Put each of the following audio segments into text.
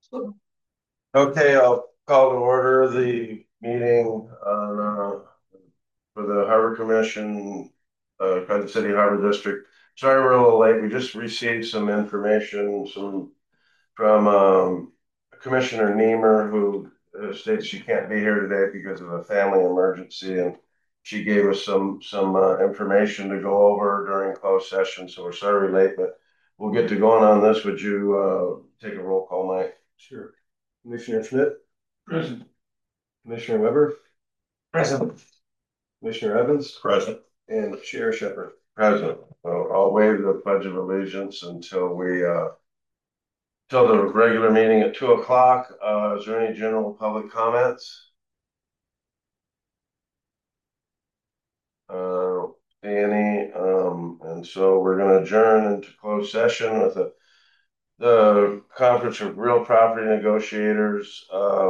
Okay, I'll call to order the meeting for the Harbor Commission, Kansas City Harbor District. Sorry we're a little late. We just received some information from Commissioner Niemer, who states she can't be here today because of a family emergency, and she gave us some information to go over during closed session. So we're sorry we're late, but we'll get to going on this. Would you take a roll call, Mike? Sure. Commissioner Schmidt, Present. Commissioner Weber, Present. Commissioner Evans, Present. and Chair Shepherd. Present. Well, I'll waive the Pledge of Allegiance until till the regular meeting at 2 o'clock. Is there any general public comments? Uh, any, and so we're going to adjourn into closed session with the Conference of Real Property Negotiators,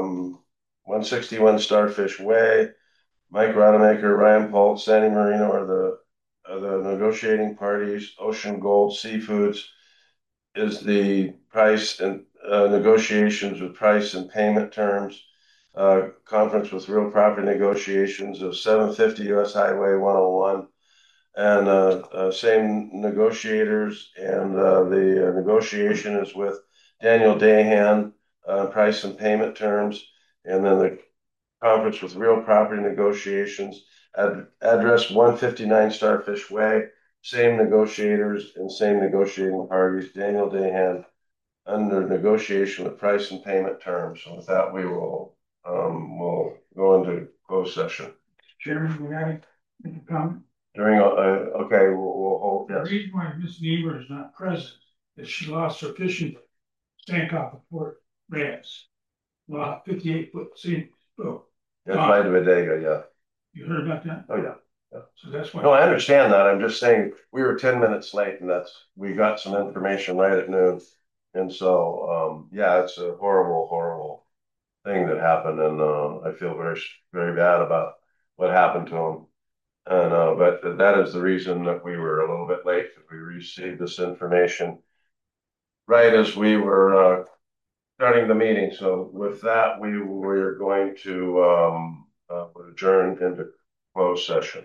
161 Starfish Way. Mike Rodemaker, Ryan Polt, Sandy Marino are the negotiating parties. Ocean Gold Seafoods is the price and negotiations with price and payment terms. Conference with Real Property Negotiations of 750 US Highway 101, and same negotiators, and the negotiation is with Daniel Dahan, price and payment terms, and then the conference with Real Property Negotiations, address 159 Starfish Way, same negotiators and same negotiating parties, Daniel Dahan, under negotiation with price and payment terms. So with that, we'll go into closed session. Chairman, may I make a comment? Okay, we'll hold. The Yes. reason why Ms. Niebuhr is not present is she lost her fishing boat, Stancock of Fort Reyes. 58-foot scenic boat. That's my bodega, yeah. You heard about that? Oh, yeah. Yeah. So that's why. No, I understand that. I'm just saying we were 10 minutes late, and we got some information right at noon. And so, yeah, it's a horrible, horrible thing that happened. And I feel very, very bad about what happened to him. And but that is the reason that we were a little bit late, because we received this information right as we were starting the meeting. So with that, we're going to adjourn into closed session.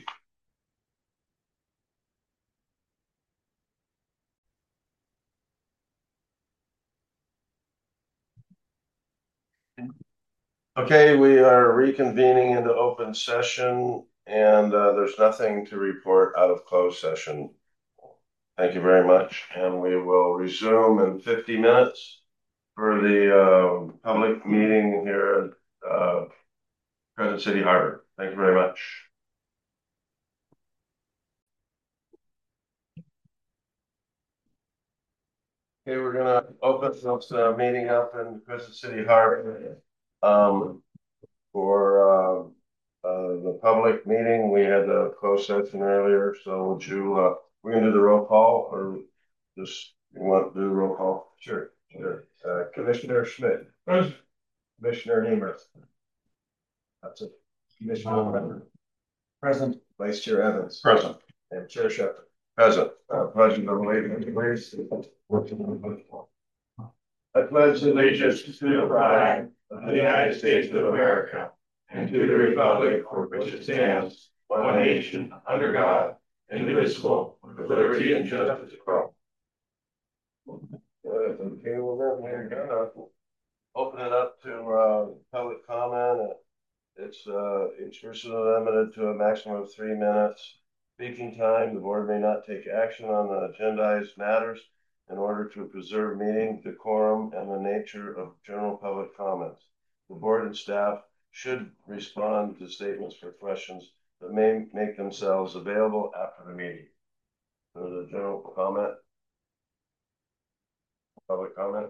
Okay, we are reconvening into open session, and there's nothing to report out of closed session. Thank you very much, and we will resume in 50 minutes for the public meeting here at Crescent City Harbor. Thank you very much. Okay, we're gonna open this meeting up in Crescent City Harbor for the public meeting. We had a closed session earlier, so would you, we're gonna do the roll call, or just, you want to do the roll call? Sure. Sure. Commissioner Schmidt, Present. Commissioner Niemer. That's it. Commissioner Weber. Present. Vice Chair Evans. Present. And Chair Shepherd. Present. Pledge of allegiance, please. I pledge allegiance to the flag of the United States of America and to the republic for which it stands, one nation, under God, indivisible, with liberty and justice for all. Okay, well then we're gonna open it up to public comment. Each person is limited to a maximum of 3 minutes. Speaking time, the board may not take action on the agendized matters in order to preserve meeting decorum and the nature of general public comments. The board and staff should respond to statements for questions that may make themselves available after the meeting. So the general comment, public comment.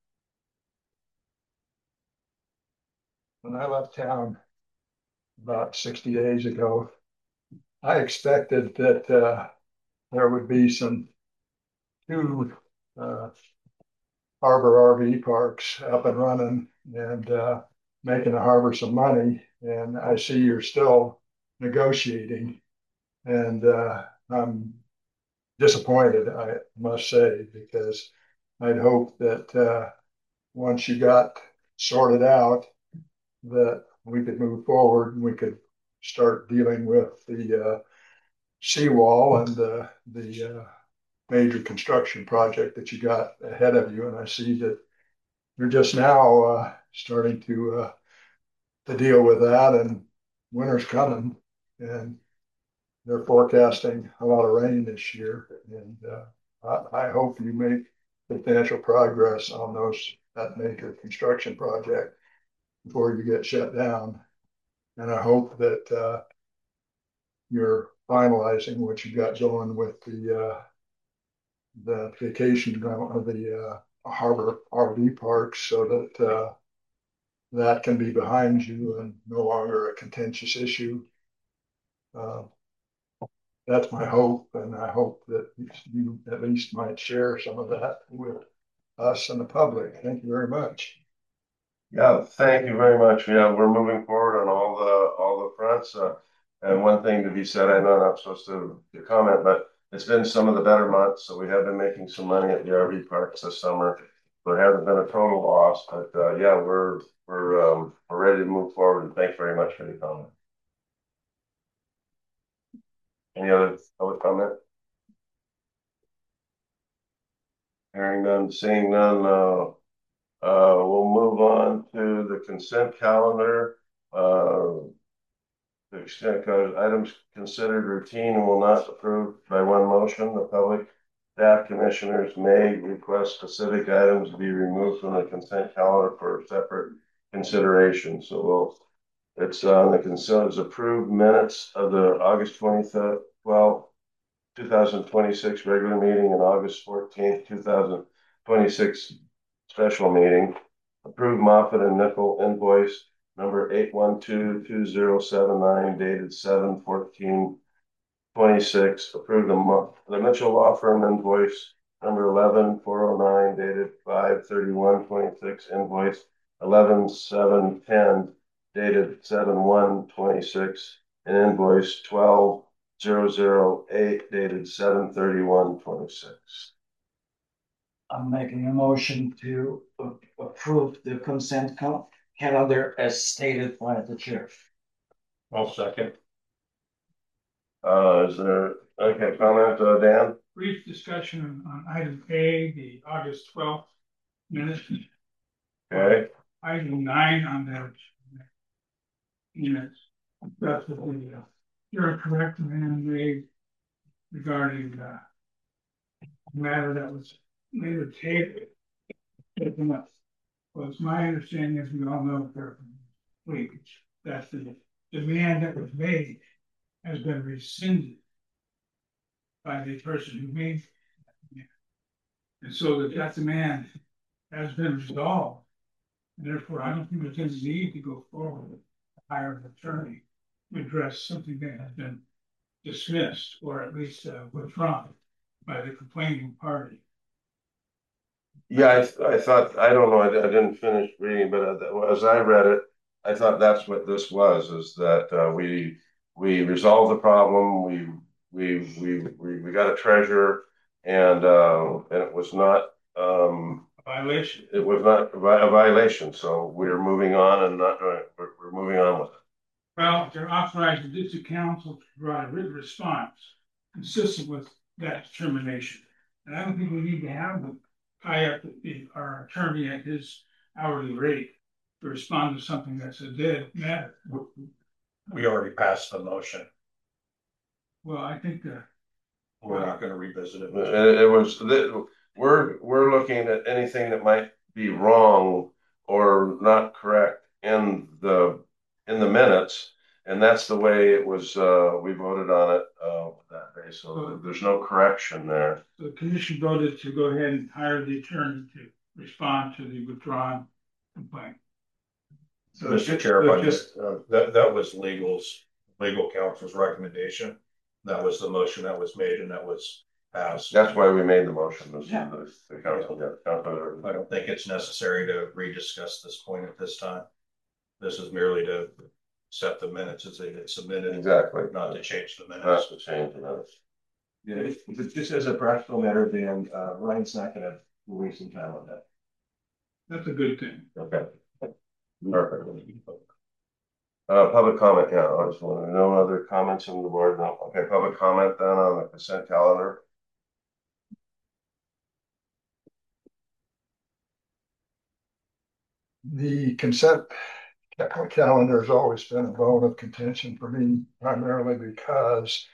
When I left town about 60 days ago, I expected that there would be some two harbor RV parks up and running and making the harbor some money. And I see you're still negotiating, and I'm disappointed, I must say, because I'd hoped that once you got sorted out, that we could move forward and we could start dealing with the seawall and the major construction project that you got ahead of you. And I see that you're just now starting to deal with that, and winter's coming, and they're forecasting a lot of rain this year. And I hope you make substantial progress on that major construction project before you get shut down. And I hope that you're finalizing what you got going with the vacation of the harbor RV parks, so that that can be behind you and no longer a contentious issue. Uh, that's my hope, and I hope that you at least might share some of that with us and the public. Thank you very much. Yeah, thank you very much. Yeah, we're moving forward on all the fronts. And one thing to be said, I know I'm not supposed to comment, but it's been some of the better months, so we have been making some money at the RV parks this summer. There hasn't been a total loss, but yeah, we're ready to move forward. And thanks very much for the comment. Any other public comment? Hearing none, seeing none. We'll move on to the consent calendar. The extent code items considered routine and will not approved by one motion. The public staff commissioners may request specific items to be removed from the consent calendar for separate consideration. So it's on the consent is approved minutes of the August 23rd, 2026 regular meeting and August 14th, 2026 special meeting. Approved Moffett and Nickel invoice number 8122079 dated 7/14/26. Approved the Mitchell Law Firm invoice number 11409 dated 5/31/26. Invoice 11710 dated 7/1/26. And invoice 12008 dated 7/31/26. I'm making a motion to approve the consent calendar as stated by the chair. I'll second. Is there okay comment, Dan? Brief discussion on item A, the August 12th minutes. Okay. Item 9 on the minutes. That's what you're correct, man, made regarding the matter that was later tabled. Well, it's my understanding, as we all know, that the demand that was made has been rescinded by the person who made it. And so that demand has been resolved. And therefore, I don't think there's any need to go forward to hire an attorney to address something that has been dismissed or at least withdrawn by the complaining party. Yeah, I thought, I don't know, I didn't finish reading, but as I read it, I thought that's what this was, is that we resolved the problem, we got a treasurer, and it was not Violation. it was not a violation, so we're moving on and not we're moving on with it. Well, they're authorized the district council to provide a written response consistent with that determination. And I don't think we need to have them tie up our attorney at his hourly rate to respond to something that's a dead matter. We already passed the motion. Well, I think We're not going to revisit it. It was we're looking at anything that might be wrong or not correct in the minutes, and that's the way it was. We voted on it that day, so there's no correction there. the commission voted to go ahead and hire the attorney to respond to the withdrawn complaint. So, Mr. Chair, if I just that was legal counsel's recommendation. That was the motion that was made, and that was passed. That's why we made the motion. Yeah. The council, I don't think it's necessary to rediscuss this point at this time. This is merely to set the minutes as they get submitted. Exactly. Not to change the minutes. Not to change the minutes. Yeah, if it's just as a practical matter, then Ryan's not going to waste some time on that. That's a good thing. Okay. Perfect. Public comment, yeah, I just want to know other comments from the board, no, okay, public comment then on the consent calendar. The consent calendar has always been a bone of contention for me, primarily because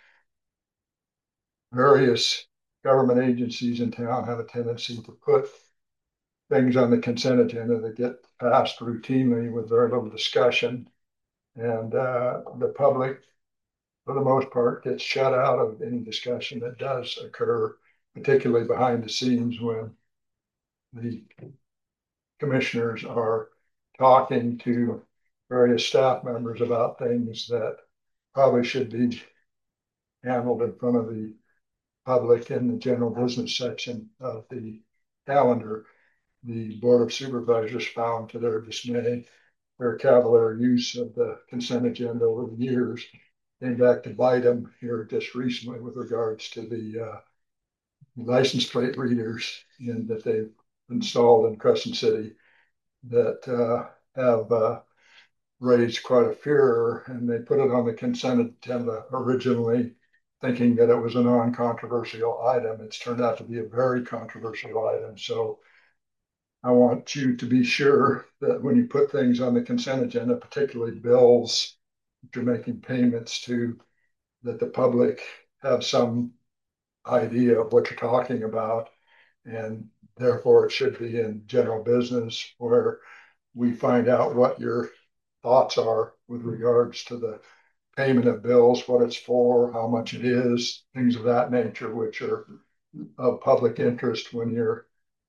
various government agencies in town have a tendency to put things on the consent agenda that get passed routinely with very little discussion. And the public, for the most part, gets shut out of any discussion that does occur, particularly behind the scenes when the commissioners are talking to various staff members about things that probably should be handled in front of the public in the general business section of the calendar. The Board of Supervisors found, to their dismay, their cavalier use of the consent agenda over the years came back to bite them here just recently with regards to the license plate readers that they've installed in Crescent City that have raised quite a furor, and they put it on the consent agenda originally thinking that it was a non-controversial item. It's turned out to be a very controversial item. So I want you to be sure that when you put things on the consent agenda, particularly bills that you're making payments to, that the public have some idea of what you're talking about. And therefore, it should be in general business where we find out what your thoughts are with regards to the payment of bills, what it's for, how much it is, things of that nature, which are of public interest when you're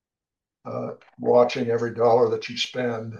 watching every dollar that you spend.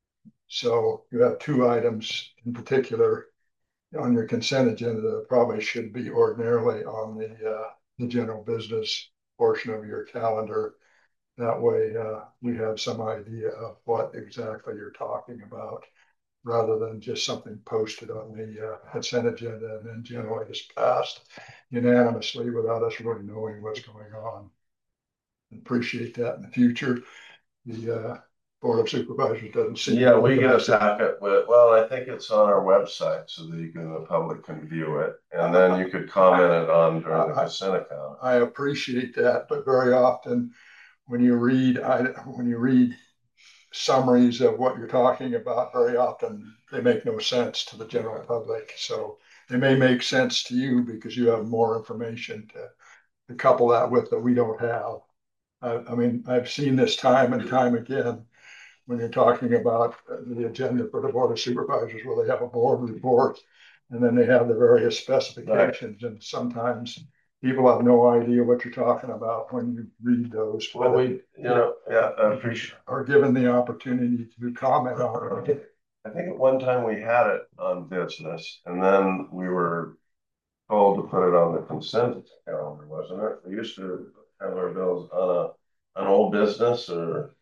So you have two items in particular on your consent agenda that probably should be ordinarily on the general business portion of your calendar. That way we have some idea of what exactly you're talking about, rather than just something posted on the consent agenda and then generally just passed unanimously without us really knowing what's going on. Appreciate that in the future. The Board of Supervisors doesn't see. Yeah, we get a packet with, well, I think it's on our website so that the public can view it, and then you could comment it on during the consent account. I appreciate that, but very often when you read summaries of what you're talking about, very often they make no sense to the general public. So they may make sense to you because you have more information to couple that with that we don't have. I mean, I've seen this time and time again when you're talking about the agenda for the Board of Supervisors, where they have a board report and then they have the various specifications. Right. And sometimes people have no idea what you're talking about when you read those. Well, I appreciate. Are given the opportunity to comment on it. I think at one time we had it on business, and then we were told to put it on the consent calendar, wasn't it? We used to have our bills on an old business, or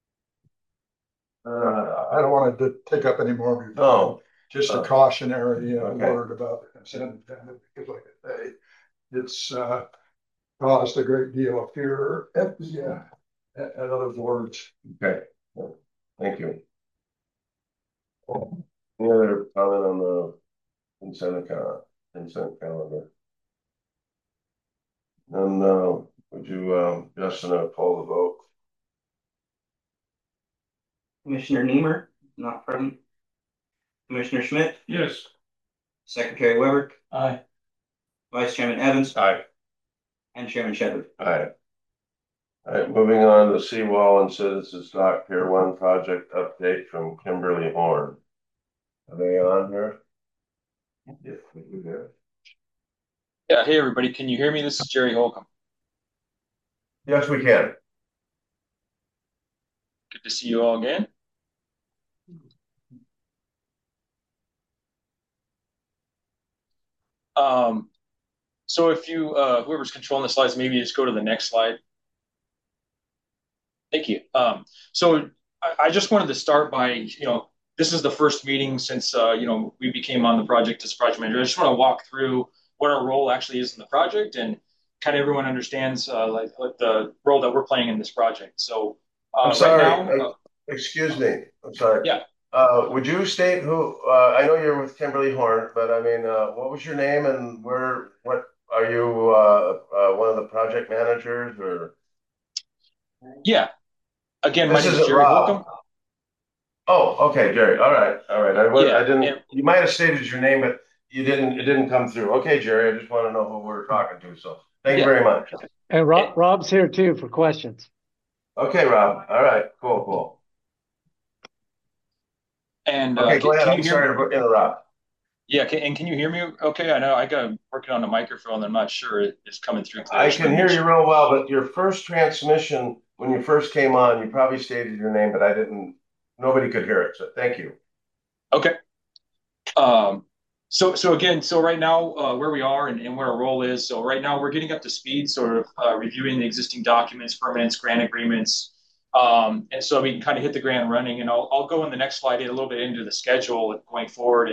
I don't want to take up any more of your time. No. Just a cautionary word about the consent agenda, because like I say, it's caused a great deal of fear at other boards. Okay, thank you. Any other comment on the consent calendar? And would you, Justin, poll the vote? Commissioner Niemer, not present. Commissioner Schmidt? Yes. Secretary Weber? Aye. Vice Chairman Evans? Aye. And Chairman Shepard? Aye. All right, moving on to Seawall and Citizens Dock Pier 1 project update from Kimberly Horn. Are they on here? Yes, we do there. Yeah, hey everybody, can you hear me? This is Jerry Holcomb. Yes, we can. Good to see you all again. So if you, whoever's controlling the slides, maybe just go to the next slide. Thank you. So I just wanted to start by, this is the first meeting since, we became on the project as project manager. I just want to walk through what our role actually is in the project and kind of everyone understands like the role that we're playing in this project. So I'm sorry. right now, excuse me, I'm sorry. Yeah. Would you state who, I know you're with Kimberly Horn, but I mean, what was your name and what, are you, one of the project managers or? Yeah. Again, my This name is isn't Jerry Rob. Holcomb. Oh, okay, Jerry. All right, all right. I Yeah. didn't. And You might have stated your name, but you didn't. It didn't come through. Okay, Jerry. I just want to know who we're talking to. So thank you yeah. very much. And And, Rob's here too for questions. Okay, Rob. All right. Cool. Cool. Okay, go ahead. can you I'm hear me? sorry to interrupt. Yeah. Can you hear me? Okay. I know I got working on the microphone. I'm not sure it's coming through clear. I Just want can to make hear you sure. real well, but your first transmission when you first came on, you probably stated your name, but I didn't. Nobody could hear it. So thank you. Okay. Um, so again, so right now, where we are and where our role is. So right now we're getting up to speed, sort of reviewing the existing documents, permits, grant agreements. And so we can kind of hit the ground running. And I'll go in the next slide, a little bit into the schedule going forward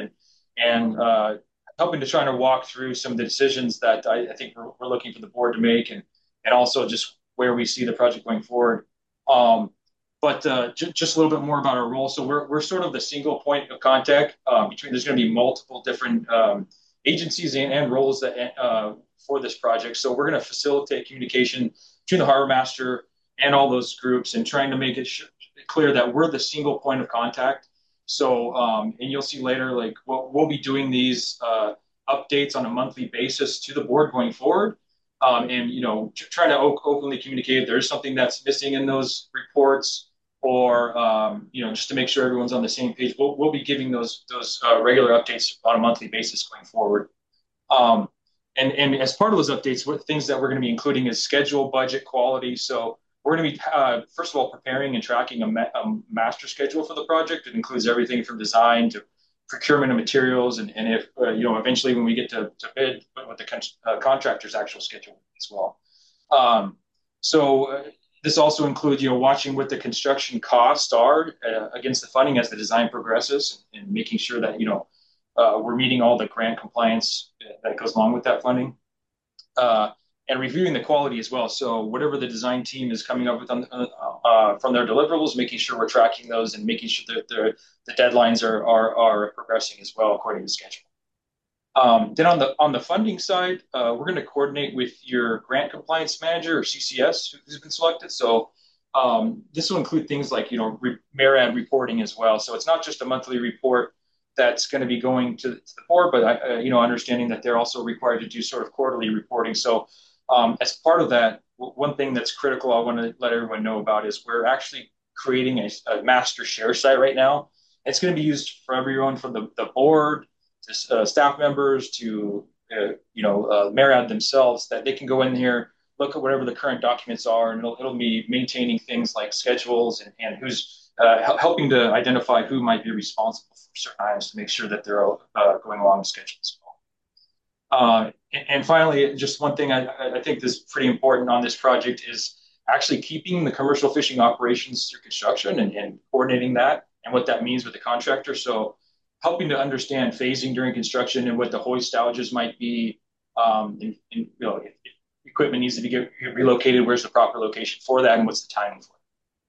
and helping to try to walk through some of the decisions that I think we're looking for the board to make and also just where we see the project going forward. Um, but just a little bit more about our role. So we're sort of the single point of contact between. There's going to be multiple different agencies and roles that for this project. So we're going to facilitate communication between the harbor master and all those groups, and trying to make it clear that we're the single point of contact. So and you'll see later, like we'll be doing these updates on a monthly basis to the board going forward. And trying to openly communicate if there's something that's missing in those reports, or just to make sure everyone's on the same page. We'll be giving those regular updates on a monthly basis going forward. Um, and as part of those updates, what things that we're going to be including is schedule, budget, quality. So we're going to be first of all preparing and tracking a master schedule for the project. It includes everything from design to procurement of materials, and if eventually when we get to bid, what the contractor's actual schedule as well. Um, so this also includes, watching what the construction costs are against the funding as the design progresses, and making sure that we're meeting all the grant compliance that goes along with that funding, uh, and reviewing the quality as well. So whatever the design team is coming up with from their deliverables, making sure we're tracking those and making sure that the deadlines are progressing as well according to schedule. Then on the funding side, we're going to coordinate with your grant compliance manager or CCS who's been selected. So this will include things like MARAD reporting as well. So it's not just a monthly report that's going to be going to the board, but understanding that they're also required to do sort of quarterly reporting. So as part of that, one thing that's critical I want to let everyone know about is we're actually creating a master share site right now. It's going to be used for everyone from the board to staff members to MARAD themselves, that they can go in here, look at whatever the current documents are, and it'll be maintaining things like schedules and who's helping to identify who might be responsible for certain items to make sure that they're going along the schedule as well. And finally, just one thing I think is pretty important on this project is actually keeping the commercial fishing operations through construction and coordinating that and what that means with the contractor. So helping to understand phasing during construction and what the hoist outages might be. If equipment needs to be relocated, where's the proper location for that, and what's the timing for it?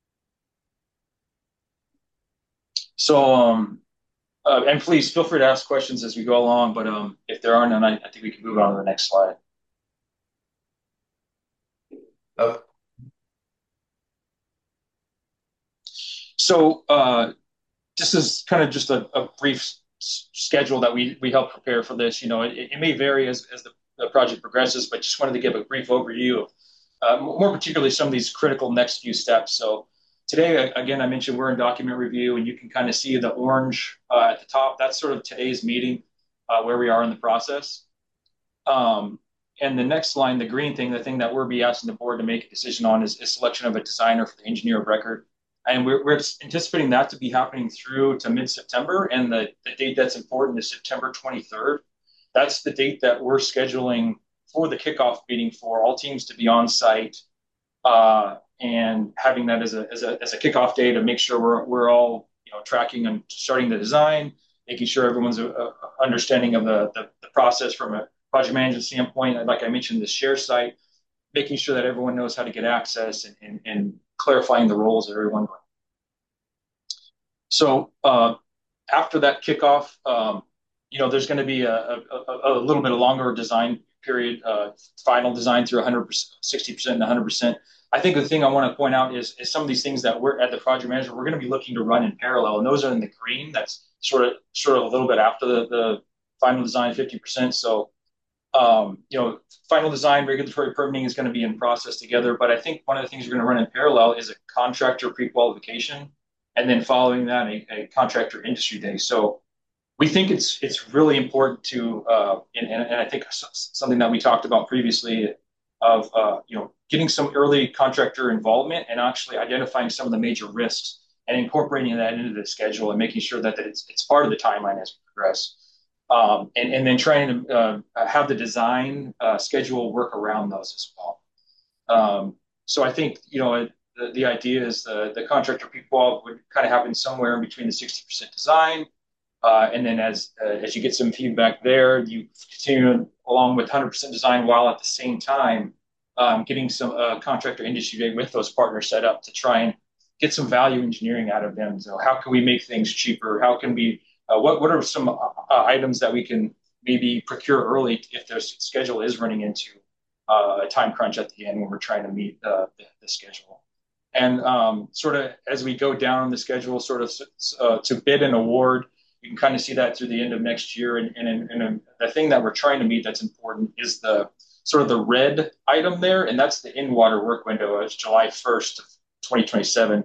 So, and please feel free to ask questions as we go along, but if there are none, I think we can move on to the next slide. So this is kind of just a brief schedule that we help prepare for this. It may vary as the project progresses, but just wanted to give a brief overview of more particularly some of these critical next few steps. So today, again, I mentioned we're in document review, and you can kind of see the orange at the top. That's sort of today's meeting, where we are in the process. And the next line, the green thing, the thing that we'll be asking the board to make a decision on is selection of a designer for the engineer of record. And we're anticipating that to be happening through to mid-September. And the date that's important is September 23rd. That's the date that we're scheduling for the kickoff meeting for all teams to be on site, and having that as a kickoff day to make sure we're all tracking and starting the design, making sure everyone's understanding of the process from a project management standpoint. Like I mentioned, the share site, making sure that everyone knows how to get access and clarifying the roles of everyone. So after that kickoff, there's going to be a little bit of longer design period, final design through 100%, 60% and 100%. I think the thing I want to point out is some of these things that we're at the project manager, we're going to be looking to run in parallel, and those are in the green. That's sort of a little bit after the final design, 50%. So final design, regulatory permitting is going to be in process together. But I think one of the things we're going to run in parallel is a contractor pre-qualification, and then following that, a contractor industry day. So we think it's really important to, and I think something that we talked about previously of getting some early contractor involvement and actually identifying some of the major risks and incorporating that into the schedule and making sure that it's part of the timeline as we progress. And then trying to have the design schedule work around those as well. So I think the idea is the contractor pre-qual would kind of happen somewhere in between the 60% design, and then as you get some feedback there, you continue along with 100% design while at the same time getting some contractor industry day with those partners set up to try and get some value engineering out of them. So how can we make things cheaper? How can we what are some items that we can maybe procure early if their schedule is running into a time crunch at the end when we're trying to meet the schedule? And sort of as we go down the schedule, sort of to bid and award, you can kind of see that through the end of next year. And the thing that we're trying to meet that's important is the sort of the red item there, and that's the in-water work window. It's July 1st of 2027.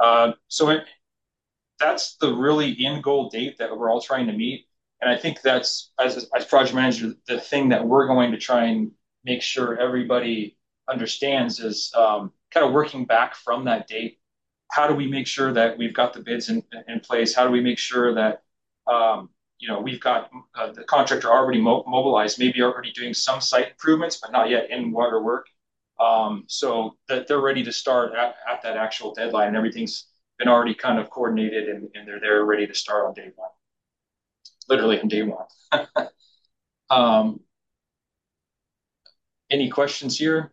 That's the really end goal date that we're all trying to meet. And I think that's, as project manager, the thing that we're going to try and make sure everybody understands is kind of working back from that date. How do we make sure that we've got the bids in place? How do we make sure that we've got the contractor already mobilized, maybe already doing some site improvements, but not yet in water work, so that they're ready to start at that actual deadline and everything's been already kind of coordinated and they're there ready to start on day one, literally on day one. Any questions here?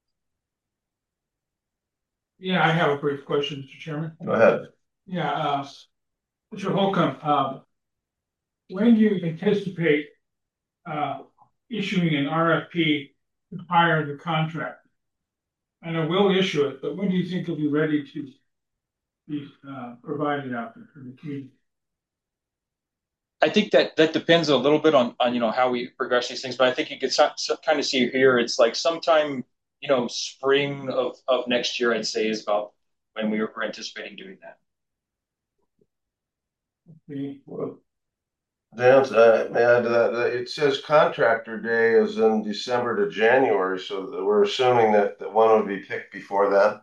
Yeah, I have a brief question, Mr. Chairman. Go ahead. Yeah, Mr. Holcomb, when do you anticipate issuing an RFP to hire the contractor? I know we'll issue it, but when do you think it'll be ready to be provided out there for the community? I think that depends a little bit on how we progress these things, but I think you could kind of see here it's like sometime spring of next year, I'd say, is about when we're anticipating doing that. Okay. Well, Dan, may I add to that? It says contractor day is in December to January, so we're assuming that the one would be picked before that.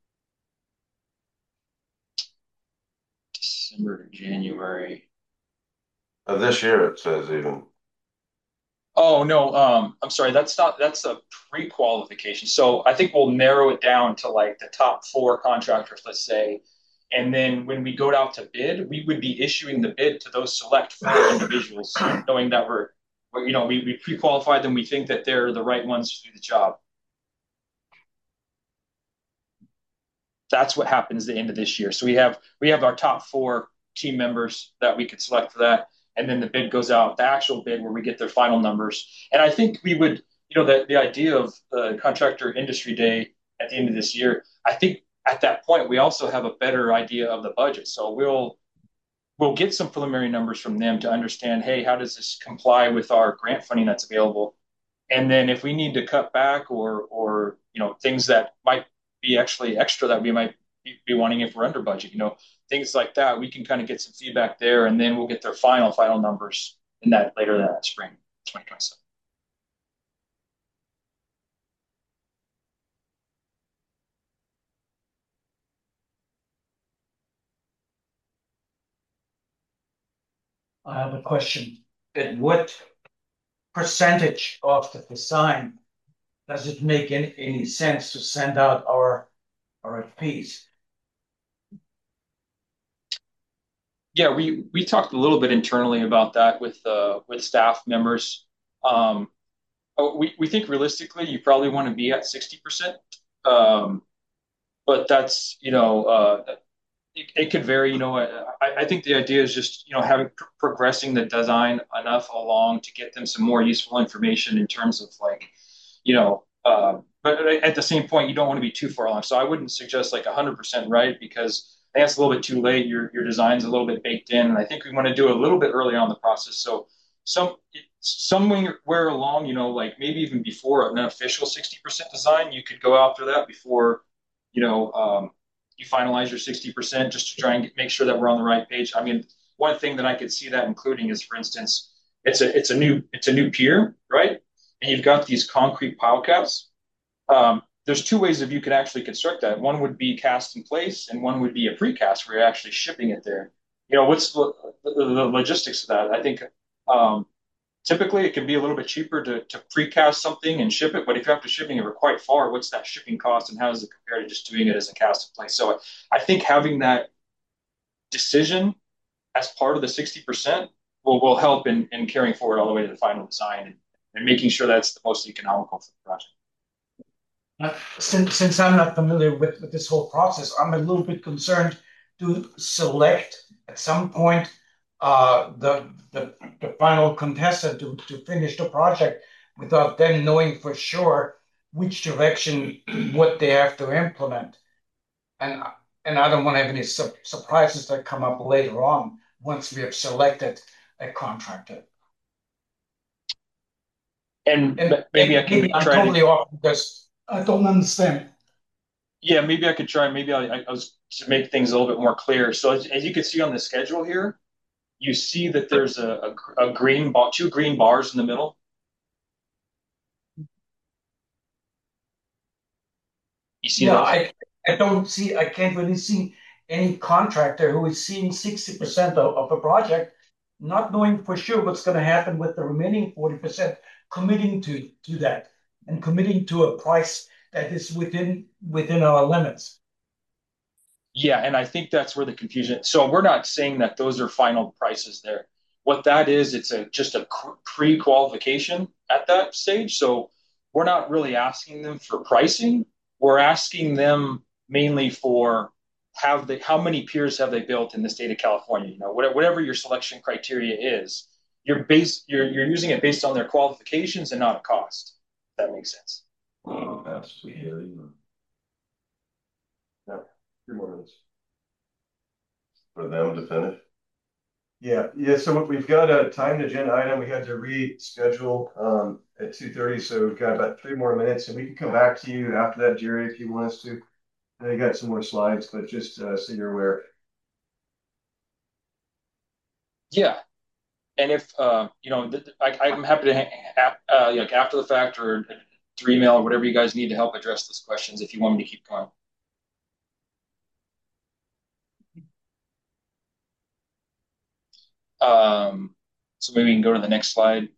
December to January. Of this year, it says even. Oh no, I'm sorry. That's a pre-qualification. So I think we'll narrow it down to like the top 4 contractors, let's say, and then when we go out to bid, we would be issuing the bid to those select 4 individuals, knowing that we pre-qualified them. We think that they're the right ones to do the job. That's what happens at the end of this year. So we have our top 4 team members that we could select for that. And then the bid goes out, the actual bid where we get their final numbers. And I think we would, the idea of the contractor industry day at the end of this year, I think at that point, we also have a better idea of the budget. So we'll get some preliminary numbers from them to understand, hey, how does this comply with our grant funding that's available? And then if we need to cut back or things that might be actually extra that we might be wanting if we're under budget, things like that, we can kind of get some feedback there, and then we'll get their final numbers in that later that spring, 2027. I have a question. At what percentage of the design does it make any sense to send out our RFPs? Yeah, we talked a little bit internally about that with staff members. We think realistically you probably want to be at 60%, but that's it could vary. I think the idea is just having progressing the design enough along to get them some more useful information in terms of like but at the same point you don't want to be too far along. So I wouldn't suggest like 100% right, because that's a little bit too late. Your design's a little bit baked in, and I think we want to do a little bit earlier on the process. So somewhere along, like maybe even before an official 60% design, you could go after that before you know you finalize your 60%, just to try and make sure that we're on the right page. I mean, one thing that I could see that including is, for instance, it's a new pier, right? And you've got these concrete pile caps. There's two ways that you could actually construct that. One would be cast in place, and one would be a precast where you're actually shipping it there. What's the logistics of that? I think typically it can be a little bit cheaper to precast something and ship it, but if you have to shipping it quite far, what's that shipping cost, and how does it compare to just doing it as a cast in place? So I think having that decision as part of the 60% will help in carrying forward all the way to the final design, and making sure that's the most economical for the project. Since I'm not familiar with this whole process, I'm a little bit concerned to select at some point the final contestant to finish the project without them knowing for sure which direction what they have to implement. And I don't want to have any surprises that come up later on once we have selected a contractor. And maybe I can maybe I'm try totally off because I don't understand. Yeah, maybe I could try. Maybe I was to make things a little bit more clear. So as you can see on the schedule here, you see that there's a green bar, two green bars in the middle. You see that? I can't really see any contractor who is seeing 60% of a project, not knowing for sure what's going to happen with the remaining 40%, committing to that and committing to a price that is within our limits. Yeah, and I think that's where the confusion. So we're not saying that those are final prices there. What that is, it's just a pre-qualification at that stage. So we're not really asking them for pricing. We're asking them mainly for how many piers have they built in the state of California? Whatever your selection criteria is, you're using it based on their qualifications and not a cost. If that makes sense. That's yeah. 3 more minutes for them to finish. Yeah. So we've got a timed agenda item. We had to reschedule at 2:30, so we've got about 3 more minutes, and we can come back to you after that, Jerry, if you want us to. I got some more slides, but just so you're aware. Yeah, and if I'm happy to like after the fact or through email or whatever you guys need to help address those questions if you want me to keep going. So maybe we can go to the next slide.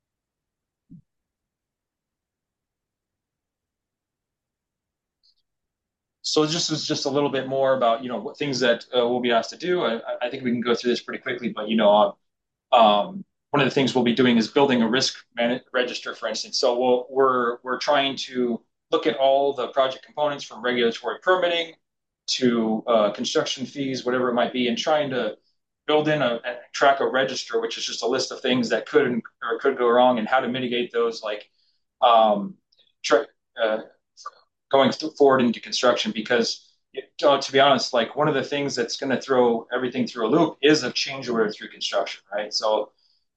So this is just a little bit more about what things that we'll be asked to do. I think we can go through this pretty quickly, but one of the things we'll be doing is building a risk register, for instance. So we're trying to look at all the project components, from regulatory permitting to construction fees, whatever it might be, and trying to build in a track of register, which is just a list of things that could go wrong and how to mitigate those, like going forward into construction. Because to be honest, like one of the things that's going to throw everything through a loop is a change order through construction, right? So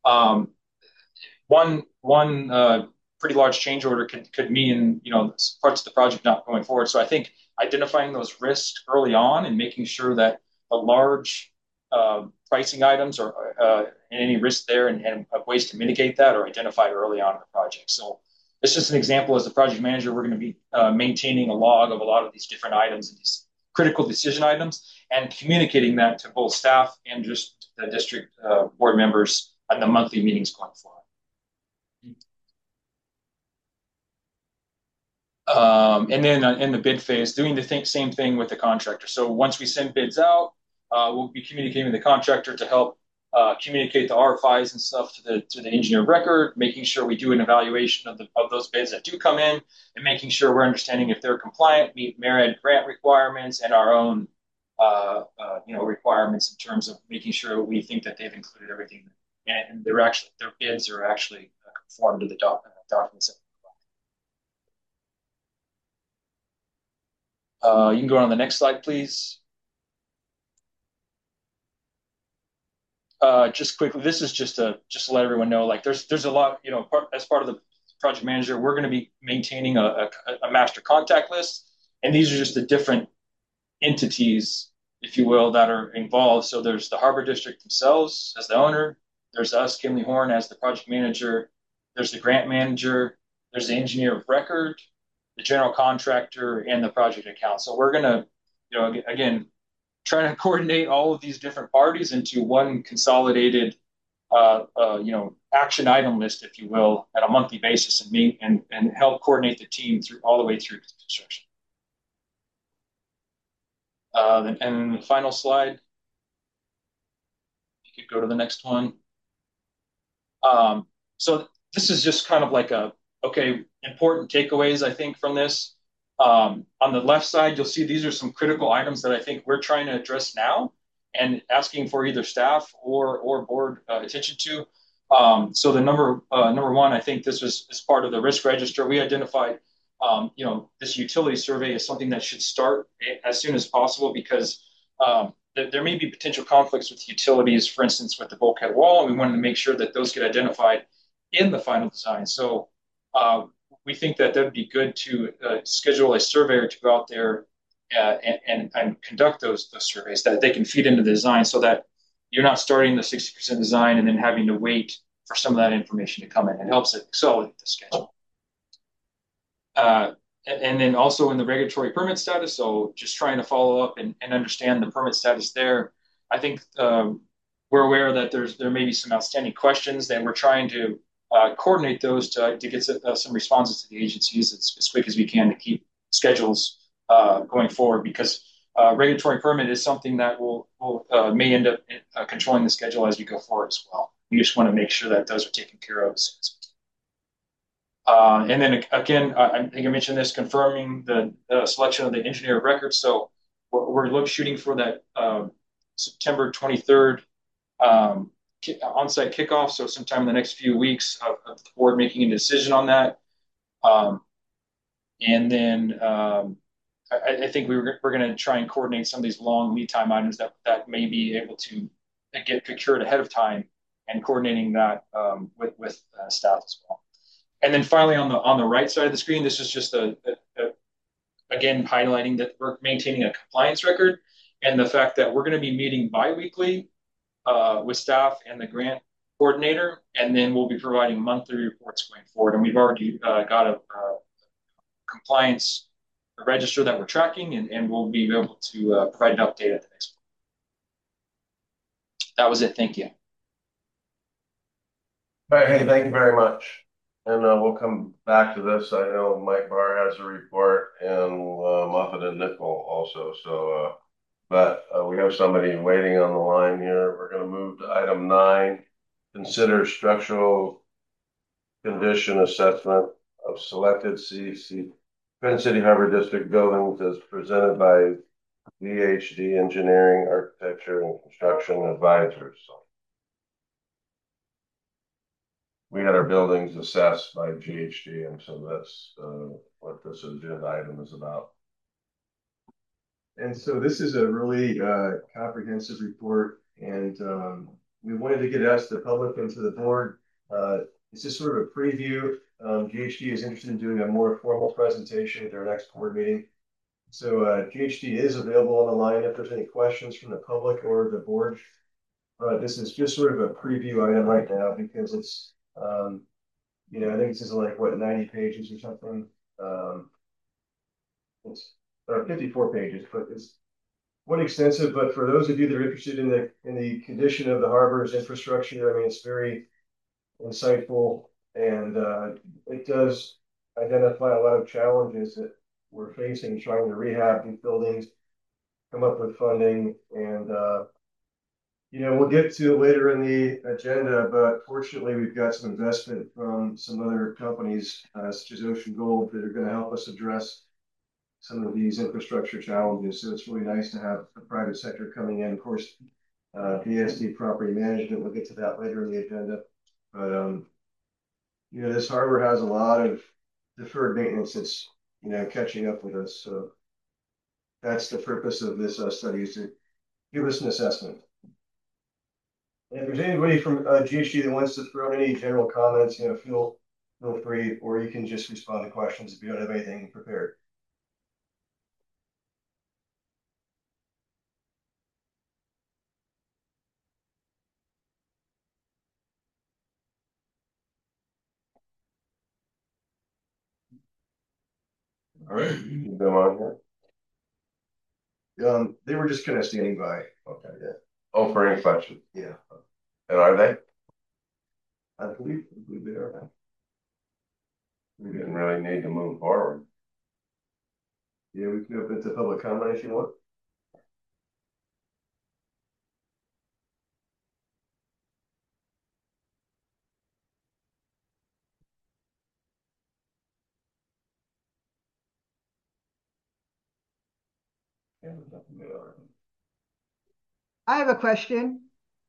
one pretty large change order could mean parts of the project not going forward. So I think identifying those risks early on and making sure that the large pricing items or any risk there and ways to mitigate that are identified early on in the project. So it's just an example. As the project manager, we're going to be maintaining a log of a lot of these different items and these critical decision items, and communicating that to both staff and just the district board members on the monthly meetings going forward. And then in the bid phase, doing the same thing with the contractor. So once we send bids out, we'll be communicating with the contractor to help communicate the RFIs and stuff to the engineer of record, making sure we do an evaluation of those bids that do come in, and making sure we're understanding if they're compliant, meet MERIT grant requirements and our own requirements in terms of making sure we think that they've included everything, and their bids are actually conform to the documents. You can go on the next slide, please. Just quickly, this is just to let everyone know, like there's a lot, as part of the project manager, we're going to be maintaining a master contact list, and these are just the different entities, if you will, that are involved. So there's the Harbor District themselves as the owner, there's us, Kimley Horn, as the project manager, there's the grant manager, there's the engineer of record, the general contractor, and the project account. So we're going to, again, trying to coordinate all of these different parties into one consolidated, action item list, if you will, at a monthly basis, and meet and help coordinate the team through all the way through construction. And the final slide, you could go to the next one. So this is just kind of like important takeaways, I think, from this. On the left side, you'll see these are some critical items that I think we're trying to address now and asking for either staff or board attention to. So the number one, I think this was as part of the risk register. We identified, this utility survey is something that should start as soon as possible, because there may be potential conflicts with utilities, for instance, with the bulkhead wall, and we wanted to make sure that those get identified in the final design. So we think that would be good to schedule a surveyor to go out there and conduct those surveys, that they can feed into the design, so that you're not starting the 60% design and then having to wait for some of that information to come in. It helps it accelerate the schedule. And then also in the regulatory permit status, so just trying to follow up and understand the permit status there. I think we're aware that there may be some outstanding questions, and we're trying to coordinate those to get some responses to the agencies as quick as we can to keep schedules going forward, because regulatory permit is something that may end up controlling the schedule as we go forward as well. We just want to make sure that those are taken care of as soon as we can. And then again, I think I mentioned this, confirming the selection of the engineer of record. So we're shooting for that September 23rd on-site kickoff. So sometime in the next few weeks of the board making a decision on that. And then I think we're going to try and coordinate some of these long lead time items that may be able to get procured ahead of time, and coordinating that with staff as well. And then finally, on the right side of the screen, this is just again highlighting that we're maintaining a compliance record, and the fact that we're going to be meeting bi-weekly with staff and the grant coordinator, and then we'll be providing monthly reports going forward. And we've already got a compliance register that we're tracking, and we'll be able to provide an update at the next one. That was it. Thank you. All right, hey, thank you very much. And we'll come back to this. I know Mike Barr has a report, and Moffett and Nickel also. So, but we have somebody waiting on the line here. We're going to move to item 9. Consider structural condition assessment of selected Twin City Harbor District buildings as presented by VHD Engineering, Architecture, and Construction Advisors. So we had our buildings assessed by GHD, and so that's what this agenda item is about. And so this is a really comprehensive report, and we wanted to get us, the public, and to the board. It's just sort of a preview. GHD is interested in doing a more formal presentation at their next board meeting. So GHD is available on the line if there's any questions from the public or the board. This is just sort of a preview item right now, because it's, I think this is like, what, 90 pages or something. It's 54 pages, but it's quite extensive. But for those of you that are interested in the condition of the harbor's infrastructure, I mean, it's very insightful, and it does identify a lot of challenges that we're facing trying to rehab these buildings, come up with funding, and we'll get to it later in the agenda, but fortunately we've got some investment from some other companies such as Ocean Gold that are going to help us address some of these infrastructure challenges. So it's really nice to have the private sector coming in. Of course, BSD property management, we'll get to that later in the agenda. But, this harbor has a lot of deferred maintenance that's, catching up with us. So that's the purpose of this study, is to give us an assessment. And if there's anybody from GHG that wants to throw in any general comments, feel free, or you can just respond to questions if you don't have anything prepared. All right, you them on here. They were just kind of standing by. Okay, yeah. Oh, for any questions? Yeah. And are they? I believe they are. We didn't really need to move forward. Yeah, we can open it to public comment if you want. I have a question.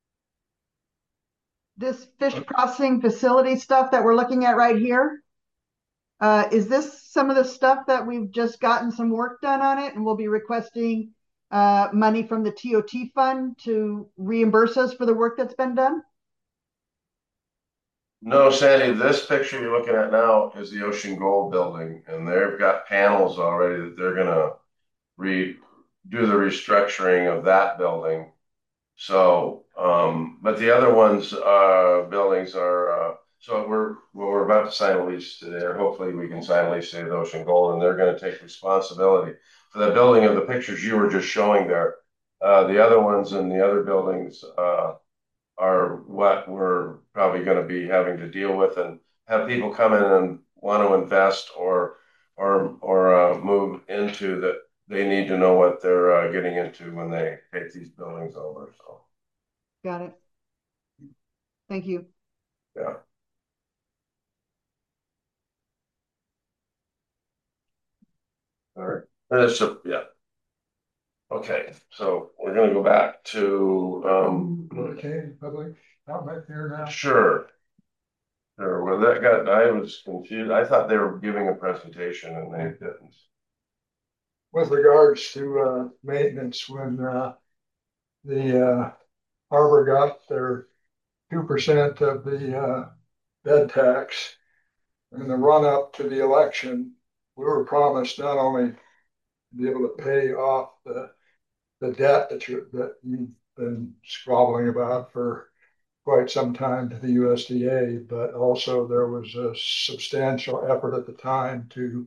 This fish processing facility stuff that we're looking at right here, is this some of the stuff that we've just gotten some work done on it and we'll be requesting money from the TOT fund to reimburse us for the work that's been done? No, Sandy, this picture you're looking at now is the Ocean Gold building, and they've got panels already that they're gonna do the restructuring of that building. So, but the other ones, buildings are, so we're about to sign a lease today, or hopefully we can sign a lease today with Ocean Gold, and they're going to take responsibility for the building of the pictures you were just showing there. The other ones in the other buildings, are what we're probably going to be having to deal with, and have people come in and want to invest or move into that. They need to know what they're getting into when they take these buildings over. So, got it. Thank you. Yeah. All right. Yeah. Okay, so we're going to go back to Okay, public comment here now. Sure. Well, I was confused. I thought they were giving a presentation and they didn't. With regards to maintenance, when the harbor got their 2% of the bed tax in the run up to the election, we were promised not only to be able to pay off the debt that you've been squabbling about for quite some time to the USDA, but also there was a substantial effort at the time to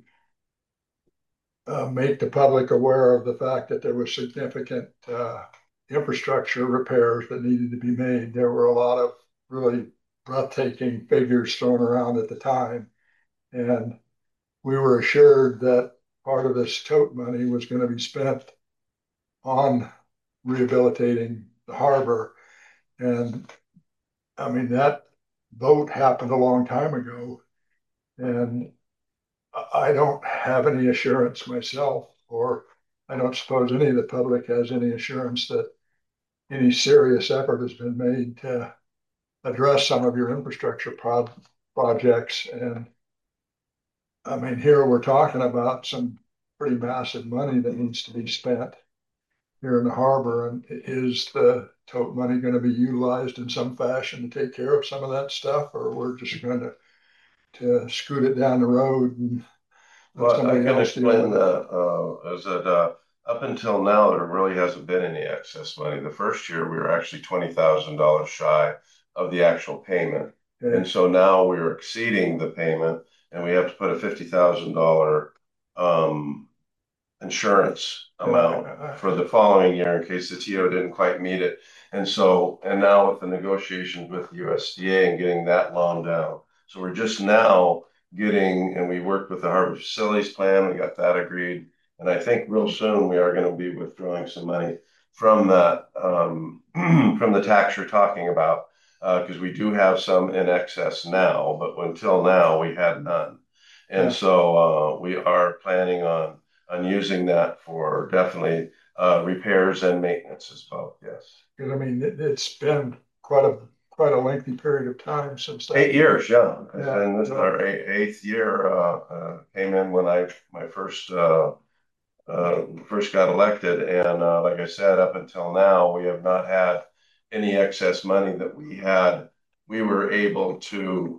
make the public aware of the fact that there was significant infrastructure repairs that needed to be made. There were a lot of really breathtaking figures thrown around at the time, and we were assured that part of this tote money was going to be spent on rehabilitating the harbor. And I mean, that vote happened a long time ago, and I don't have any assurance myself, or I don't suppose any of the public has any assurance that any serious effort has been made to address some of your infrastructure projects. And I mean, here we're talking about some pretty massive money that needs to be spent here in the harbor. And is the tote money going to be utilized in some fashion to take care of some of that stuff, or we're just going to scoot it down the road and well, I can explain that up until now, there really hasn't been any excess money. The first year, we were actually $20,000 shy of the actual payment. Okay. And so now we're exceeding the payment, and we have to put a $50,000 insurance amount for the following year in case the TO didn't quite meet it. And now with the negotiations with the USDA and getting that loan down. So we're just now and we worked with the harbor facilities plan, we got that agreed. And I think real soon we are going to be withdrawing some money from that, from the tax you're talking about, because we do have some in excess now, but until now we had none. And so we are planning on on using that for definitely repairs and maintenance as well. Yes. Because I mean, it's been quite a lengthy period of time since that. 8 years, yeah. Yeah. And this is our eighth year. Came in when my first got elected, and like I said, up until now, we have not had any excess money that we were able to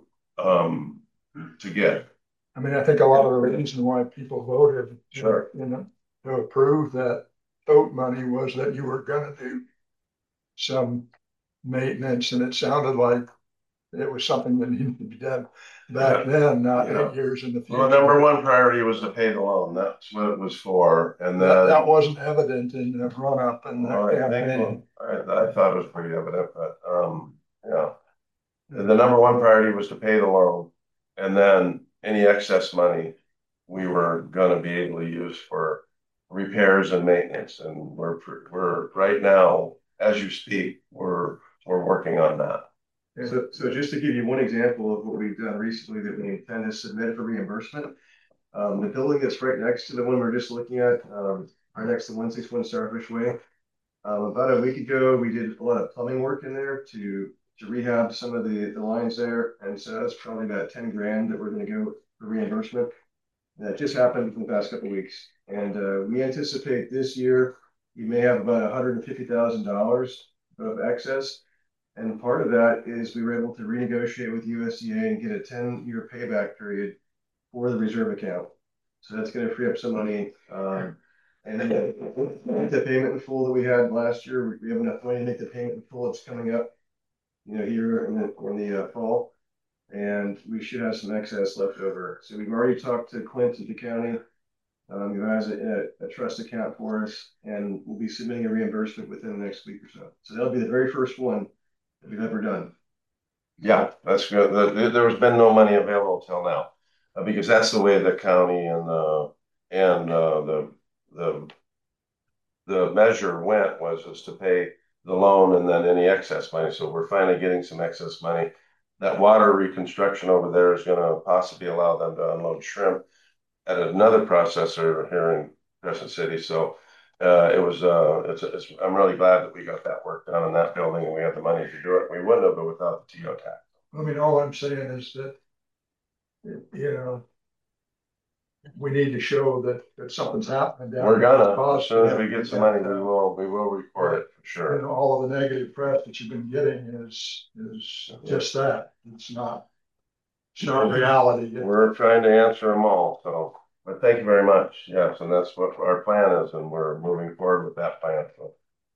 get. I mean, I think a lot of the reason why people voted Sure. To approve that vote money was that you were going to do some maintenance, and it sounded like it was something that needed to be done back then, not 8 years in the future. Well, number one priority was to pay the loan. That's what it was for, and that wasn't evident in the run up and campaign. I thought it was pretty evident, but yeah, the number one priority was to pay the loan, and then any excess money we were going to be able to use for repairs and maintenance. And we're right now, as you speak, we're working on that. So just to give you one example of what we've done recently that we intend to submit for reimbursement, the building that's right next to the one we're just looking at, right next to 161 Starfish Way. About a week ago, we did a lot of plumbing work in there to rehab some of the lines there, and so that's probably about 10 grand that we're going to go for reimbursement. That just happened in the past couple of weeks, and we anticipate this year we may have about $150,000 of excess. And part of that is we were able to renegotiate with USDA and get a 10-year payback period for the reserve account. So that's going to free up some money. And then the payment in full that we had last year, we have enough money to make the payment in full. It's coming up, here in the fall, and we should have some excess left over. So we've already talked to Clint at the county, who has a trust account for us, and we'll be submitting a reimbursement within the next week or so. So that'll be the very first one that we've ever done. Yeah, that's good. There has been no money available till now, because that's the way the county and the measure went, was to pay the loan and then any excess money. So we're finally getting some excess money. That water reconstruction over there is going to possibly allow them to unload shrimp at another processor here in Crescent City. So I'm really glad that we got that work done in that building and we had the money to do it. We wouldn't have, but without the TO tax. I mean, all I'm saying is that, we need to show that something's happening down We're there. gonna, as soon as we get some money, we will report it for sure. All of the negative press that you've been getting is just that. It's not reality. We're trying to answer them all. So, but thank you very much. Yes, and that's what our plan is, and we're moving forward with that plan. So,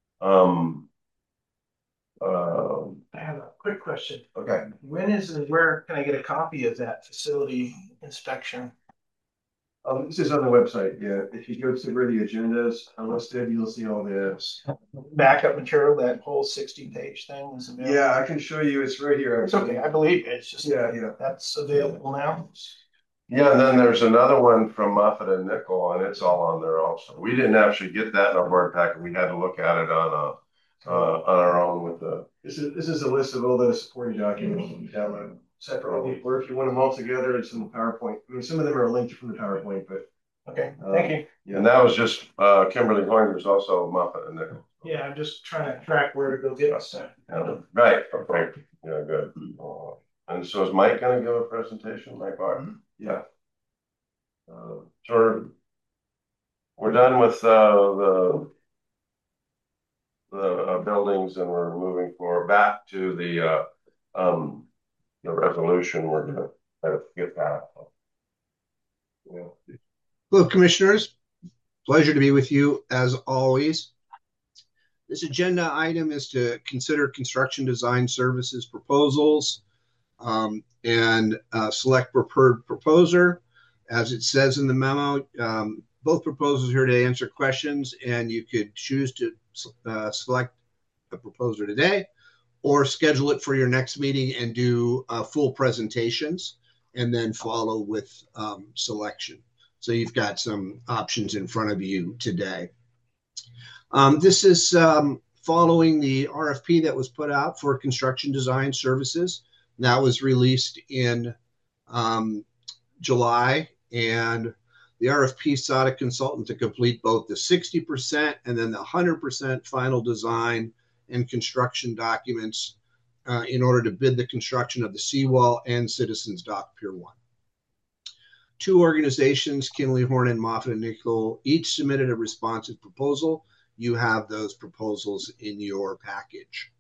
I have a quick question. Okay. When is and where can I get a copy of that facility inspection? This is on the website. Yeah, if you go to where the agendas are listed, you'll see all the backup material. That whole 60-page thing is available. Yeah, I can show you. It's right here. It's okay. I believe it. It's just yeah. That's available now. Yeah, and then there's another one from Moffett and Nickel, and it's all on there also. We didn't actually get that in our board packet. We had to look at it on our own with the. This is a list of all those supporting documents you can download separately, or if you want them all together, it's in the PowerPoint. I mean, some of them are linked from the PowerPoint, but okay, thank you. Yeah, and that was just Kimberly Hoyner's also Moffett and Nickel. Yeah, I'm just trying to track where to go get this stuff. Right. Okay. Yeah, good. And so is Mike going to give a presentation? Mike Barr? Yeah. So we're done with the buildings, and we're moving forward back to the resolution. We're going to try to get that. Yeah. Hello, Commissioners. Pleasure to be with you as always. This agenda item is to consider construction design services proposals and select preferred proposer. As it says in the memo, both proposals are here to answer questions, and you could choose to select a proposer today or schedule it for your next meeting and do full presentations and then follow with selection. So you've got some options in front of you today. This is following the RFP that was put out for construction design services. That was released in July, and The RFP sought a consultant to complete both the 60% and then the 100% final design and construction documents in order to bid the construction of the seawall and Citizens Dock Pier 1. Two organizations, Kimley-Horn and Moffatt & Nichol, each submitted a responsive proposal. You have those proposals in your package.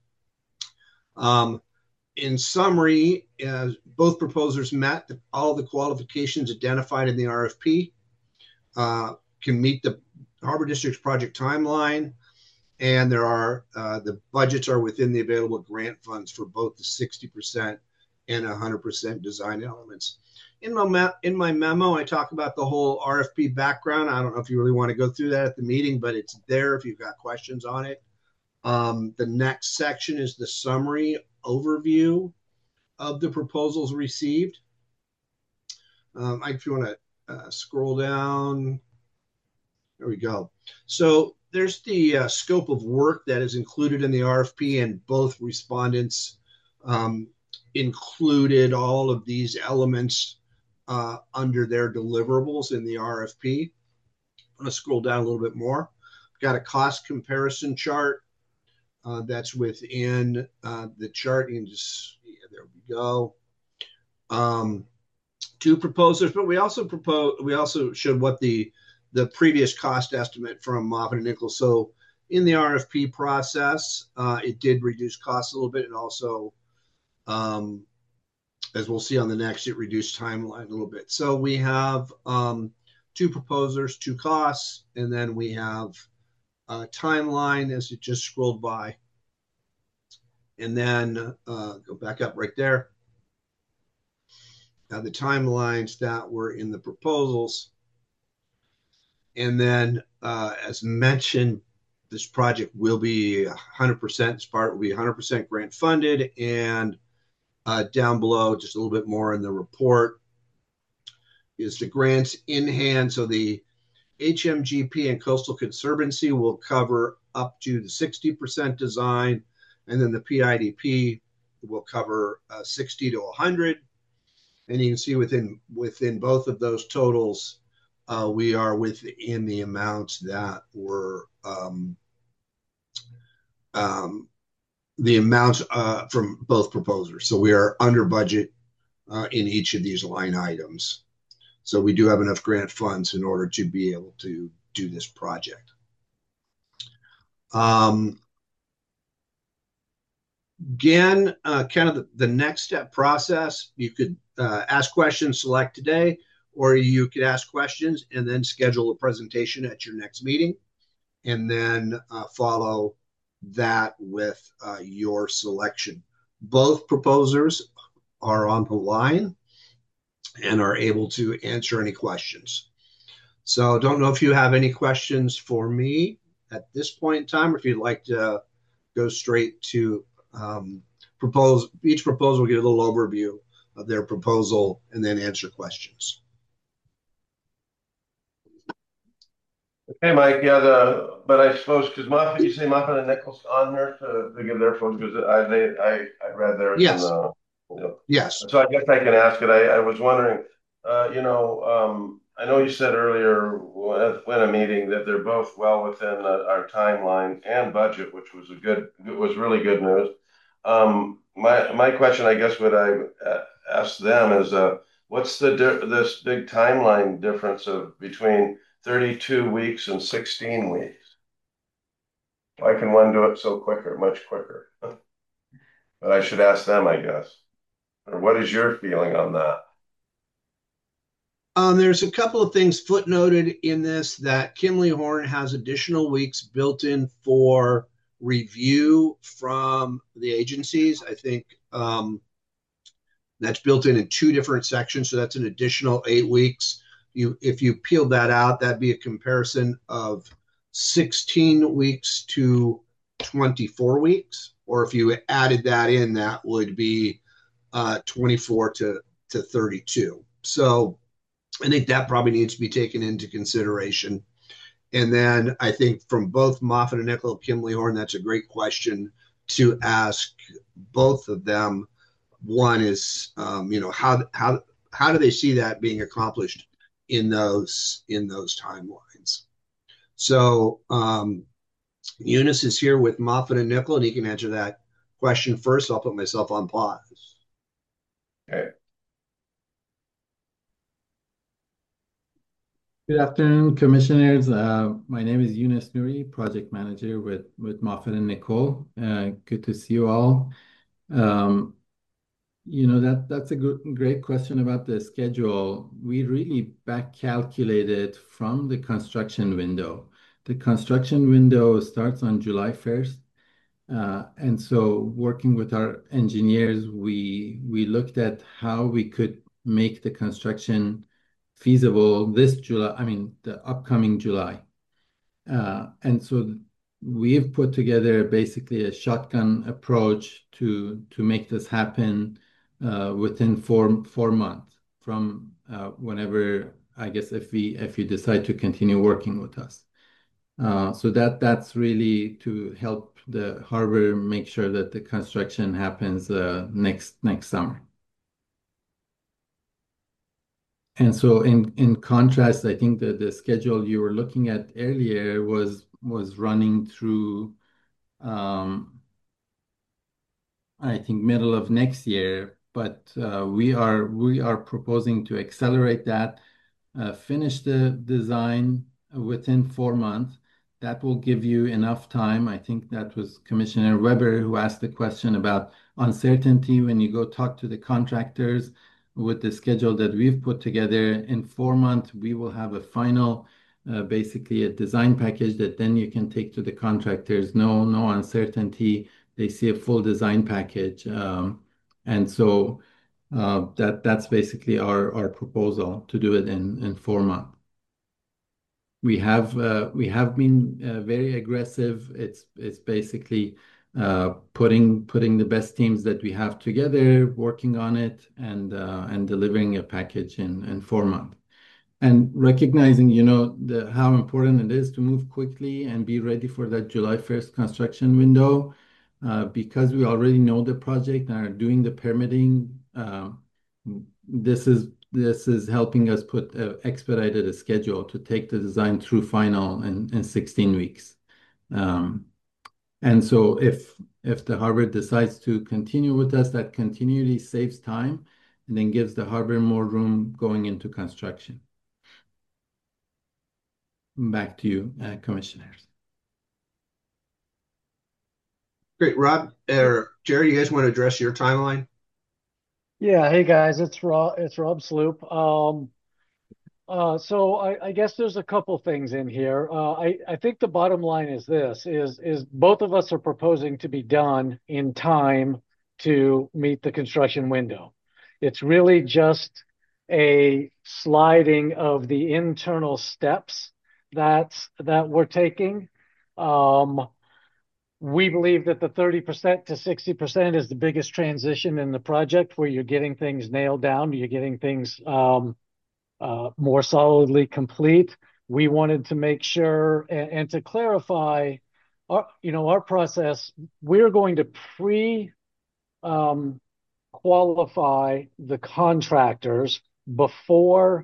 In summary, both proposers met all the qualifications identified in the RFP, can meet the Harbor District's project timeline, and the budgets are within the available grant funds for both the 60% and 100% design elements. In my memo, I talk about the whole RFP background. I don't know if you really want to go through that at the meeting, but it's there if you've got questions on it. The next section is the summary overview of the proposals received. If you want to scroll down, there we go. So there's the scope of work that is included in the RFP, and both respondents included all of these elements under their deliverables in the RFP. I'm going to scroll down a little bit more. Got a cost comparison chart that's within the chart. You can just, there we go. Two proposers, but we also showed what the previous cost estimate from Moffatt & Nichol. So in the RFP process, it did reduce costs a little bit, and also, as we'll see on the next, it reduced timeline a little bit. So we have two proposers, two costs, and then we have a timeline as it just scrolled by. And then go back up right there. The timelines that were in the proposals. And then, as mentioned, this project will be 100%, this part will be 100% grant funded, and down below, just a little bit more in the report, is the grants in hand. So the HMGP and Coastal Conservancy will cover up to the 60% design, and then the PIDP will cover 60 to 100. And you can see within both of those totals, we are within the amounts that were the amounts from both proposers. So we are under budget in each of these line items. So we do have enough grant funds in order to be able to do this project. Again, kind of the next step process, you could ask questions, select today, or you could ask questions and then schedule a presentation at your next meeting, and then follow that with your selection. Both proposers are on the line and are able to answer any questions. So don't know if you have any questions for me at this point in time, or if you'd like to go straight to each proposal will give a little overview of their proposal and then answer questions. Okay, Mike. Yeah, but I suppose because Moffatt, you say Moffatt & Nichol's on here to give their photos, because I read theirs. Yes. Yes. So I guess I can ask it. I was wondering, I know you said earlier when a meeting that they're both well within our timeline and budget, which was really good news. My question, I guess, what I ask them is, what's this big timeline difference between 32 weeks and 16 weeks? Why can one do it so much quicker? But I should ask them, I guess. Or what is your feeling on that? There's a couple of things footnoted in this, that Kimley-Horn has additional weeks built in for review from the agencies. I think that's built in two different sections, so that's an additional 8 weeks. If you peeled that out, that'd be a comparison of 16 weeks to 24 weeks. Or if you added that in, that would be 24 to 32. So I think that probably needs to be taken into consideration. And then I think from both Moffatt & Nichol and Kimley-Horn, that's a great question to ask both of them. One is, how do they see that being accomplished in those timelines. So Eunice is here with Moffatt and Nichol, and he can answer that question first. I'll put myself on pause. Okay. Good afternoon, commissioners. My name is Yunus Nuri, project manager with Moffatt and Nichol. Good to see you all. That's a great question about the schedule. We really back calculated from the construction window. The construction window starts on July 1st. And so working with our engineers, we looked at how we could make the construction feasible this July, the upcoming July. And so we've put together basically a shotgun approach to make this happen within 4 months from whenever, I guess, if you decide to continue working with us. So that's really to help the harbor make sure that the construction happens next summer. And so in contrast, I think that the schedule you were looking at earlier was running through, I think, middle of next year. But we are proposing to accelerate that, finish the design within 4 months. That will give you enough time. I think that was Commissioner Weber who asked the question about uncertainty when you go talk to the contractors. With the schedule that we've put together, in 4 months, we will have a final, basically a design package that then you can take to the contractors. No uncertainty. They see a full design package. And so that's basically our proposal, to do it in 4 months. We have been very aggressive. It's basically putting the best teams that we have together, working on it, and delivering a package in 4 months. And recognizing, how important it is to move quickly and be ready for that July 1st construction window, because we already know the project and are doing the permitting. This is helping us put expedited a schedule to take the design through final in 16 weeks. And so if the harbor decides to continue with us, that continuity saves time and then gives the harbor more room going into construction. Back to you, commissioners. Great. Rob or Jerry, you guys want to address your timeline? Yeah. Hey guys, it's Rob Sloop. So I guess there's a couple things in here. I think the bottom line is this: is both of us are proposing to be done in time to meet the construction window. It's really just a sliding of the internal steps that we're taking. We believe that the 30% to 60% is the biggest transition in the project, where you're getting things nailed down, you're getting things more solidly complete. We wanted to make sure and to clarify our process. We're going to qualify the contractors before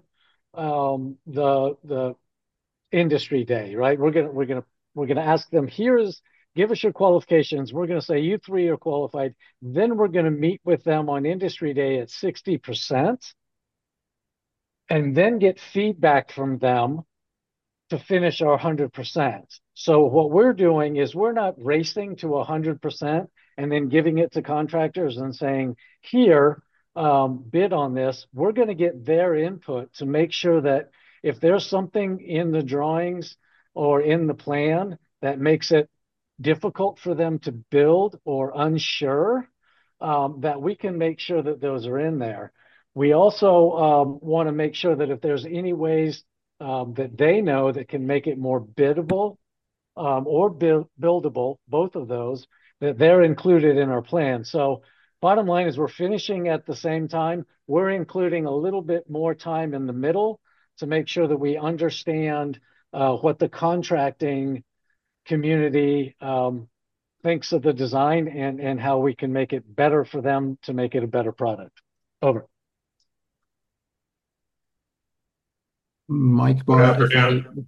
the industry day, right? We're gonna ask them, give us your qualifications. We're going to say you three are qualified. Then we're going to meet with them on industry day at 60%, and then get feedback from them to finish our 100%. So what we're doing is we're not racing to 100% and then giving it to contractors and saying, here, bid on this. We're going to get their input to make sure that if there's something in the drawings or in the plan that makes it difficult for them to build or unsure, that we can make sure that those are in there. We also want to make sure that if there's any ways that they know that can make it more biddable or buildable, both of those, that they're included in our plan. So bottom line is we're finishing at the same time. We're including a little bit more time in the middle to make sure that we understand what the contracting community thinks of the design and how we can make it better for them to make it a better product. Over. Mike Good Barr, afternoon.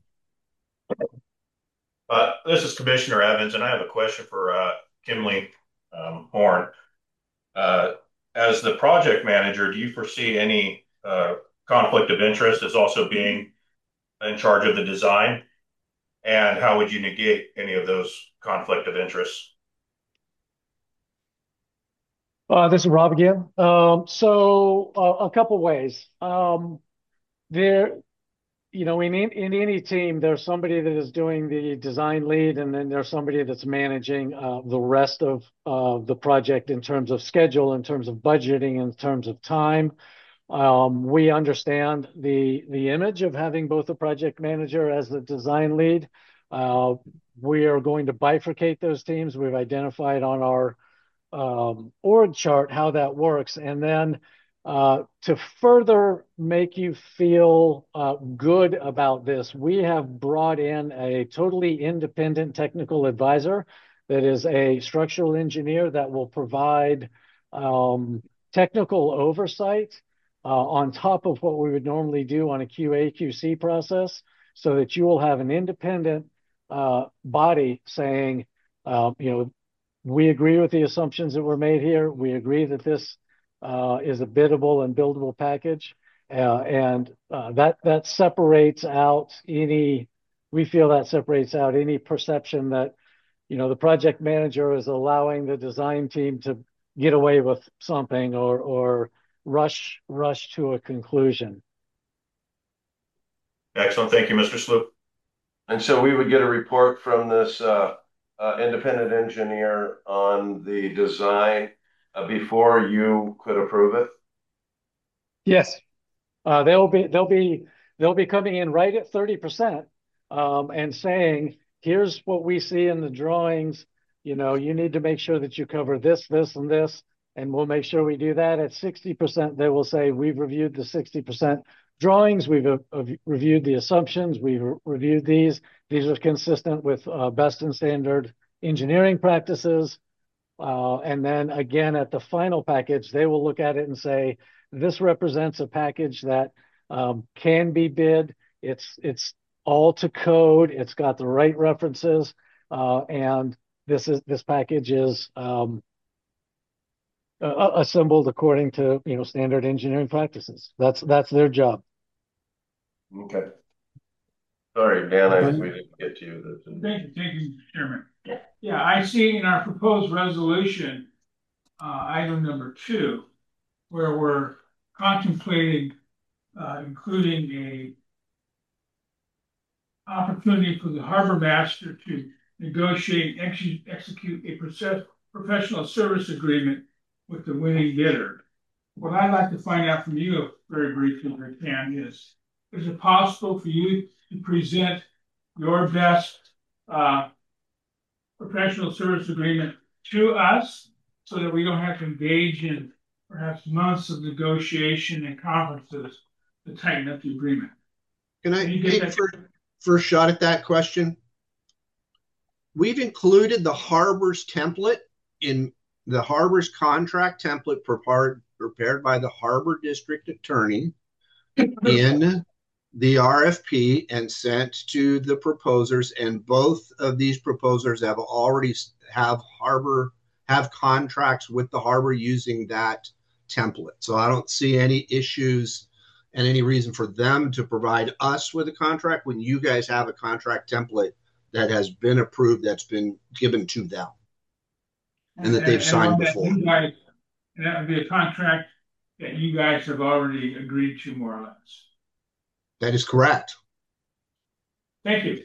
This is Commissioner Evans, and I have a question for Kimley Horn. As the project manager, do you foresee any conflict of interest as also being in charge of the design? And how would you negate any of those conflict of interests? This is Rob again. A couple ways. There, in any team, there's somebody that is doing the design lead, and then there's somebody that's managing the rest of the project in terms of schedule, in terms of budgeting, in terms of time. We understand the image of having both a project manager as the design lead. We are going to bifurcate those teams. We've identified on our org chart how that works. And then to further make you feel good about this, we have brought in a totally independent technical advisor that is a structural engineer that will provide technical oversight on top of what we would normally do on a QA/QC process, so that you will have an independent body saying, we agree with the assumptions that were made here. We agree that this is a biddable and buildable package, and that separates out any. We feel that separates out any perception that the project manager is allowing the design team to get away with something or rush to a conclusion. Excellent. Thank you, Mr. Sloop. And so we would get a report from this independent engineer on the design before you could approve it? Yes. They'll be coming in right at 30% and saying, here's what we see in the drawings. You need to make sure that you cover this, and this, and we'll make sure we do that. At 60%, they will say, we've reviewed the 60% drawings, we've reviewed the assumptions, we've reviewed these. These are consistent with best and standard engineering practices. And then again, at the final package, they will look at it and say, this represents a package that can be bid. It's all to code. It's got the right references. And this package is assembled according to standard engineering practices. That's their job. Okay. Sorry, Dan, I think we didn't get to you. Thank you, Chairman. Yeah, I see in our proposed resolution, item number 2, where we're contemplating including a opportunity for the harbor master to negotiate and execute a professional service agreement with the winning bidder. What I'd like to find out from you, very briefly, if I can, is it possible for you to present your best professional service agreement to us so that we don't have to engage in perhaps months of negotiation and conferences to tighten up the agreement? Can I take first shot at that question? We've included the Harbor's template in the Harbor's contract template prepared by the Harbor District Attorney in the RFP and sent to the proposers, and both of these proposers have already have contracts with the Harbor using that template. So I don't see any issues and any reason for them to provide us with a contract when you guys have a contract template that has been approved, that's been given to them, and that they've signed before. And that would be a contract that you guys have already agreed to, more or less. That is correct. Thank you.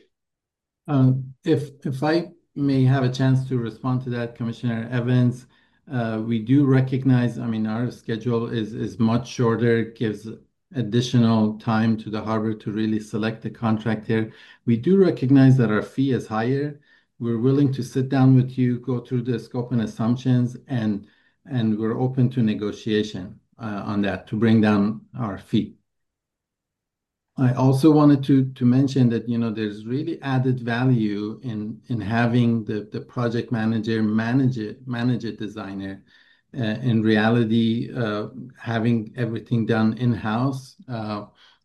If I may have a chance to respond to that, Commissioner Evans, we do recognize, our schedule is much shorter, gives additional time to the Harbor to really select the contract here. We do recognize that our fee is higher. We're willing to sit down with you, go through the scope and assumptions, and we're open to negotiation on that to bring down our fee. I also wanted to mention that there's really added value in having the project manager manage a designer. In reality, having everything done in-house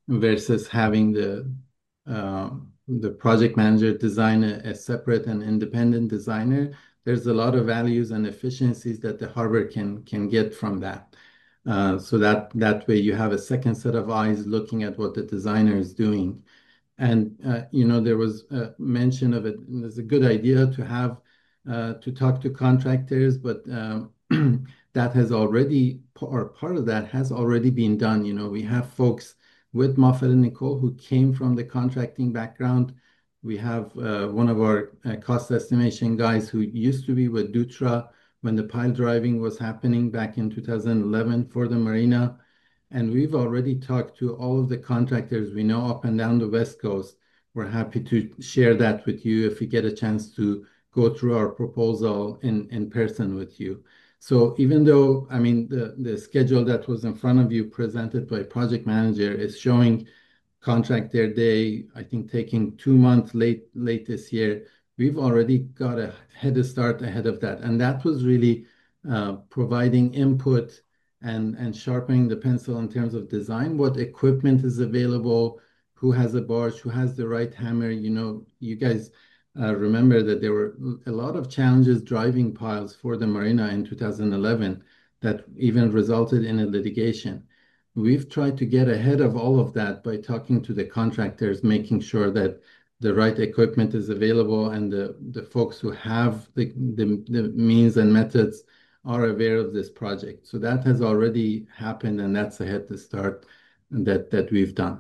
versus having the project manager design a separate and independent designer. There's a lot of values and efficiencies that the harbor can get from that. So that way you have a second set of eyes looking at what the designer is doing. And there was a mention of it. It's a good idea to have to talk to contractors, but that has already, or part of that has already been done. We have folks with Moffett and Nicole who came from the contracting background. We have one of our cost estimation guys who used to be with Dutra when the pile driving was happening back in 2011 for the marina. And we've already talked to all of the contractors we know up and down the West Coast. We're happy to share that with you if you get a chance to go through our proposal in person with you. So even though, I mean, the schedule that was in front of you presented by project manager is showing contract their day, I think taking 2 months late this year, we've already got a head start ahead of that. And that was really providing input and sharpening the pencil in terms of design, what equipment is available, who has a barge, who has the right hammer. You guys remember that there were a lot of challenges driving piles for the marina in 2011 that even resulted in a litigation. We've tried to get ahead of all of that by talking to the contractors, making sure that the right equipment is available and the folks who have the means and methods are aware of this project. So that has already happened, and that's a head start that we've done.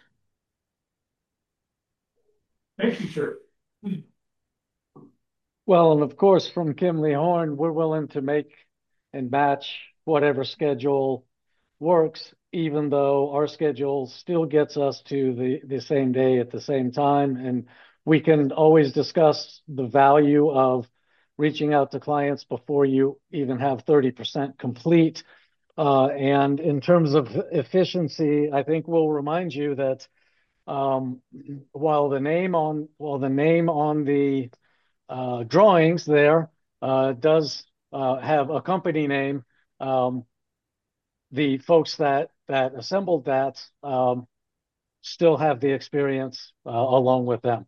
Thank you, sir. Well, and of course, from Kimley Horn, we're willing to make and match whatever schedule works, even though our schedule still gets us to the same day at the same time. And we can always discuss the value of reaching out to clients before you even have 30% complete. And in terms of efficiency, I think we'll remind you that while the name on the drawings there does have a company name, the folks that assembled that still have the experience along with them.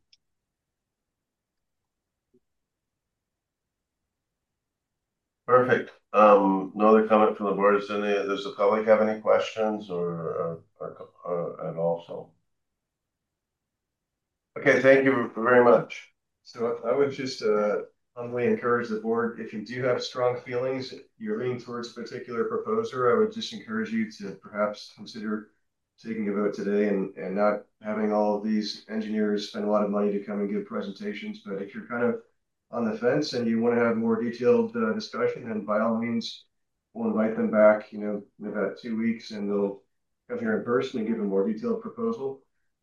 Perfect. No other comment from the board. Does the public have any questions or at all? So, okay, thank you very much. So I would just humbly encourage the board, if you do have strong feelings, you're leaning towards a particular proposer, I would just encourage you to perhaps consider taking a vote today and not having all of these engineers spend a lot of money to come and give presentations. But if you're kind of on the fence and you want to have more detailed discussion, then by all means, we'll invite them back, in about 2 weeks, and they'll come here in person and give a more detailed proposal.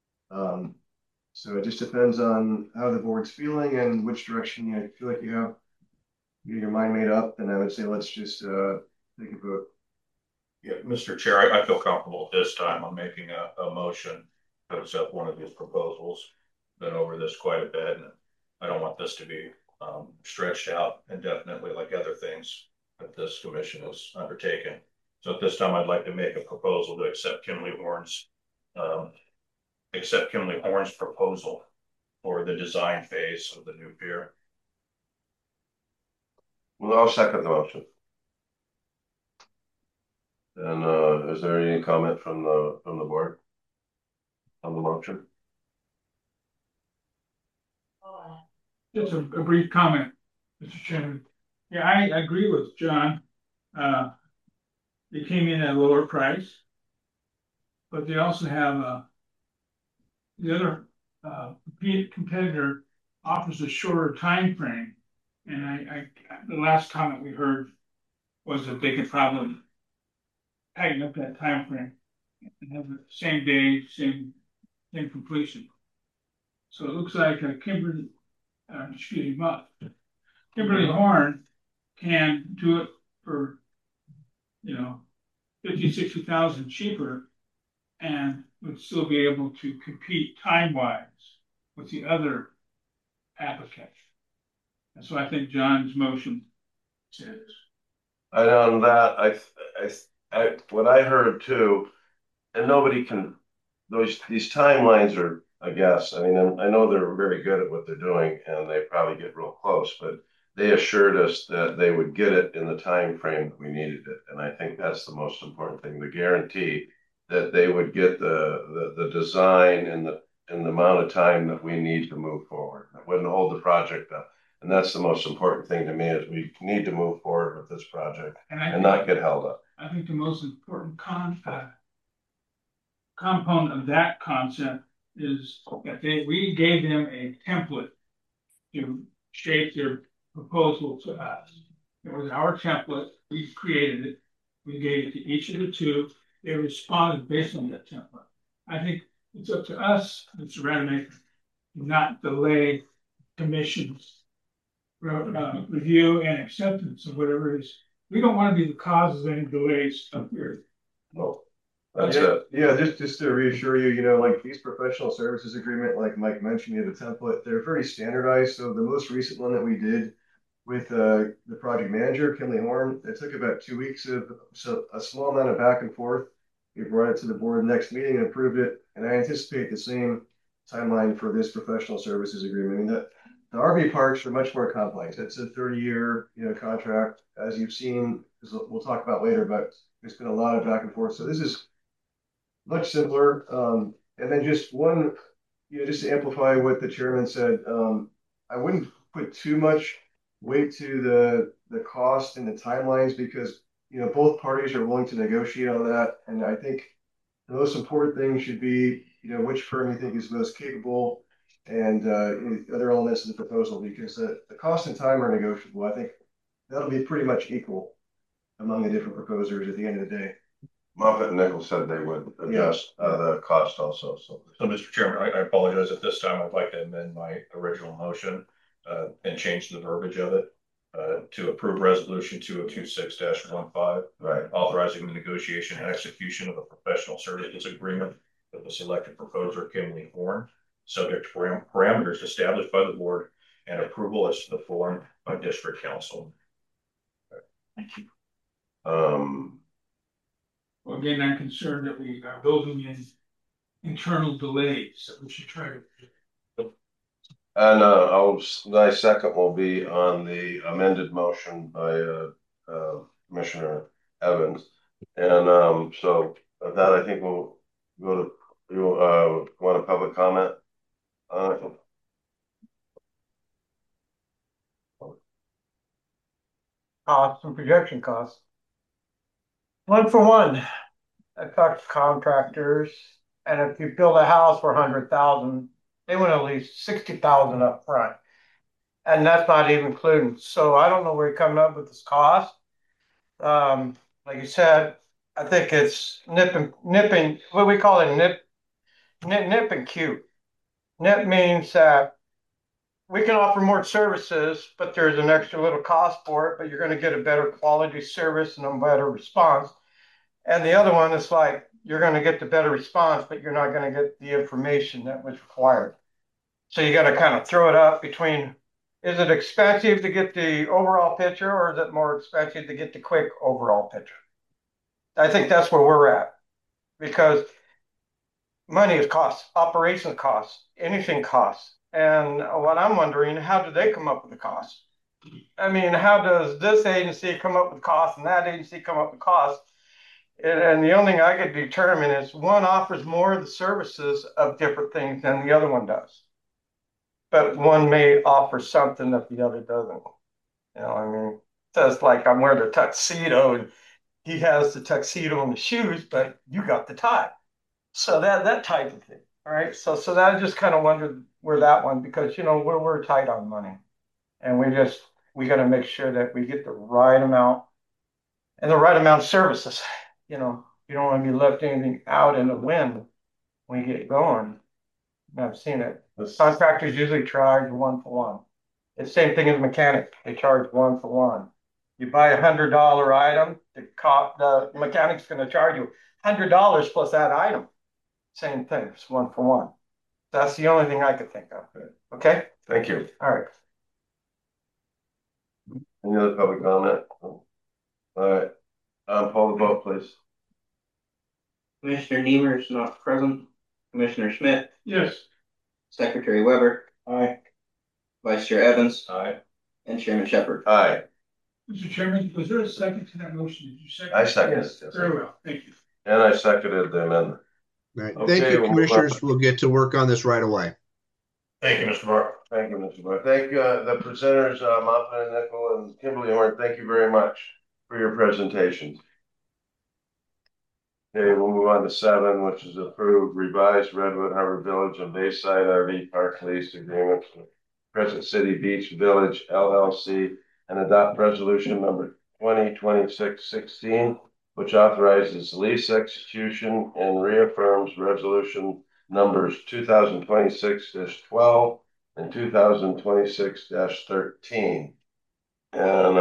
So it just depends on how the board's feeling and which direction you feel like you have your mind made up. And I would say let's just take a vote. Yeah, Mr. Chair, I feel comfortable at this time on making a motion to accept one of these proposals. Been over this quite a bit, and I don't want this to be stretched out indefinitely like other things that this commission has undertaken. So at this time, I'd like to make a proposal to accept Kimley Horn's proposal for the design phase of the new pier. Well, I'll second the motion. And is there any comment from the board on the motion? Just a brief comment, Mr. Chairman. Yeah, I agree with John. They came in at a lower price, but they also have the other competitor offers a shorter time frame. And I the last comment we heard was that they could probably tighten up that time frame and have the same day, same completion. So it looks like Kimberly Horn can do it for 50,000-60,000 cheaper, and would still be able to compete time-wise with the other applicant. And so I think John's motion says. And on that, what I heard too, and nobody can these timelines are, I guess, I mean, I know they're very good at what they're doing and they probably get real close, but they assured us that they would get it in the time frame that we needed it. And I think that's the most important thing, the guarantee that they would get the design in the amount of time that we need to move forward. That wouldn't hold the project up. And that's the most important thing to me is we need to move forward with this project and not get held up. I think the most important component of that concept is that we gave them a template to shape their proposal to us. It was our template. We created it. We gave it to each of the two. They responded based on that template. I think it's up to us, Mr. Rademacher, to not delay commission's review and acceptance of whatever it is. We don't want to be the cause of any delays up here. No. That's it. Yeah, just to reassure you, you know, like these professional services agreement, like Mike mentioned, you have a template. They're very standardized. So the most recent one that we did with the project manager, Kinley Horn, it took about 2 weeks of a small amount of back and forth. We brought it to the board next meeting and approved it. And I anticipate the same timeline for this professional services agreement. I mean, the RV parks are much more complex. It's a 30-year, you know, contract, as you've seen. We'll talk about later, but there's been a lot of back and forth. So this is much simpler. And then just one, you know, just to amplify what the chairman said, I wouldn't put too much weight to the cost and the timelines because, you know, both parties are willing to negotiate on that. And I think the most important thing should be, you know, which firm you think is most capable and other elements of the proposal because the cost and time are negotiable. I think that'll be pretty much equal among the different proposers at the end of the day. Moffett and Nichols said they would adjust the cost also. So, Mr. Chairman, I apologize at this time. I'd like to amend my original motion and change the verbiage of it to approve resolution 2026-15, right, authorizing the negotiation and execution of a professional services agreement with the selected proposer, Kinley Horn, subject to parameters established by the board and approval as to the form by district council. Thank you. Well, again, I'm concerned that we are building in internal delays that we should try to. And my second will be on the amended motion by Commissioner Evans. And so with that, I think we'll go to you. Want a public comment? Costs and projection costs. 1-for-1. I talked to contractors, and if you build a house for 100,000, they want at least 60,000 up front, and that's not even including. So I don't know where you're coming up with this cost. Like you said, I think it's nipping. What we call it, nip and cute. Nip means that we can offer more services, but there's an extra little cost for it, but you're going to get a better quality service and a better response. And the other one is like, you're going to get the better response, but you're not going to get the information that was required. So you got to kind of throw it up between, is it expensive to get the overall picture or is it more expensive to get the quick overall picture? I think that's where we're at because money is cost, operations costs, anything costs. And what I'm wondering, how do they come up with the cost? I mean, how does this agency come up with costs and that agency come up with costs? And the only thing I could determine is one offers more of the services of different things than the other one does. But one may offer something that the other doesn't. You know, I mean, just like I'm wearing a tuxedo and he has the tuxedo and the shoes, but you got the tie. So that type of thing. All right. So that I just kind of wondered where that one, because, you know, we're tight on money and we got to make sure that we get the right amount and the right amount of services. You know, you don't want to be left anything out in the wind when you get going. I've seen it. Contractors usually charge 1-for-1. It's the same thing as a mechanic. They charge 1-for-1. You buy $100 item, the mechanic's going to charge you $100 plus that item. Same thing. It's 1-for-1. That's the only thing I could think of. Okay. Thank you. All right. Any other public comment? All right. Call the vote, please. Commissioner Niemer is not present. Commissioner Schmidt, Yes. Secretary Weber, Aye. Vice Chair Evans, Aye. and Chairman Shepard. Aye. Mr. Chairman, was there a second to that motion? Did you second? I seconded Yes. it. Very well, thank you. And I seconded the amendment. All right. Okay, Thank you, we'll move on. commissioners. We'll get to work on this right away. Thank you, Mr. Barr. Thank you, Mr. Blair. Thank the presenters, Moffitt and Nickel and Kimberly Horn. Thank you very much for your presentations. Okay, we'll move on to 7, which is approved revised Redwood Harbor Village and Bayside RV Park lease agreement with Crescent City Beach Village LLC and adopt resolution number 2026-16, which authorizes lease execution and reaffirms resolution numbers 2026-12 and 2026-13. And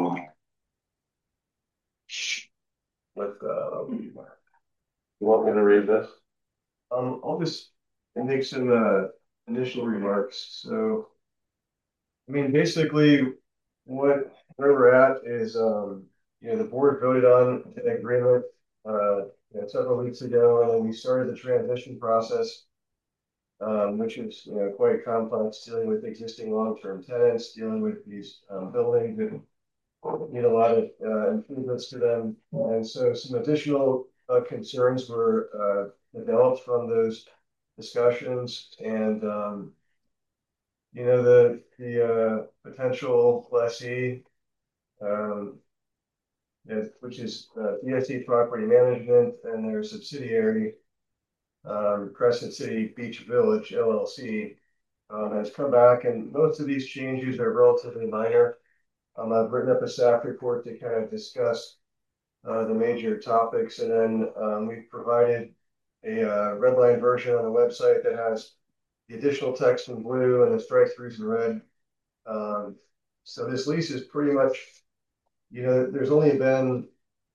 you want me to read this? I'll just make some initial remarks. So, I mean, basically, where we're at is, the board voted on an agreement, several weeks ago, and then we started the transition process, which is, quite complex, dealing with existing long-term tenants, dealing with these buildings that need a lot of improvements to them, and so some additional concerns were developed from those discussions, and the potential lessee, which is DSC Property Management and their subsidiary, Crescent City Beach Village LLC, has come back, and most of these changes are relatively minor. I've written up a staff report to kind of discuss the major topics, and then we've provided a red line version on the website that has the additional text in blue and the strike throughs in red. So this lease is pretty much, there's only been,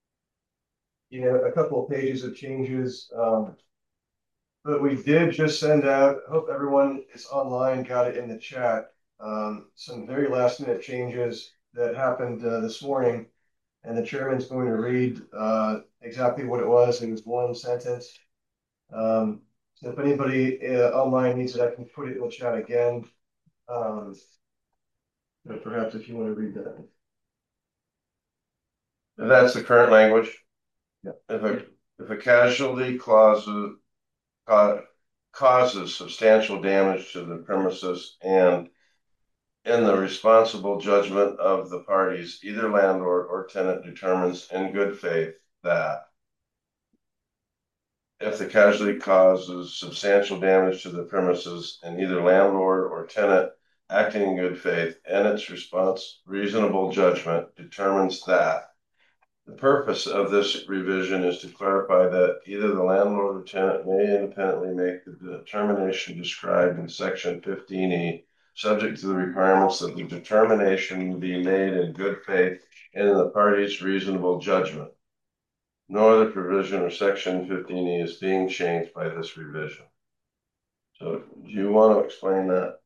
a couple of pages of changes, but we did just send out, I hope everyone is online, got it in the chat, some very last minute changes that happened this morning, and the chairman's going to read exactly what it was. It was one sentence. So if anybody online needs it, I can put it in the chat again. But perhaps if you want to read that. That's the current language. Yeah. If a casualty causes substantial damage to the premises and in the responsible judgment of the parties, either landlord or tenant determines in good faith that if the casualty causes substantial damage to the premises and either landlord or tenant acting in good faith and its reasonable judgment determines that the purpose of this revision is to clarify that either the landlord or tenant may independently make the determination described in section 15E, subject to the requirements that the determination be made in good faith and in the party's reasonable judgment. No other provision of section 15E is being changed by this revision. So do you want to explain that?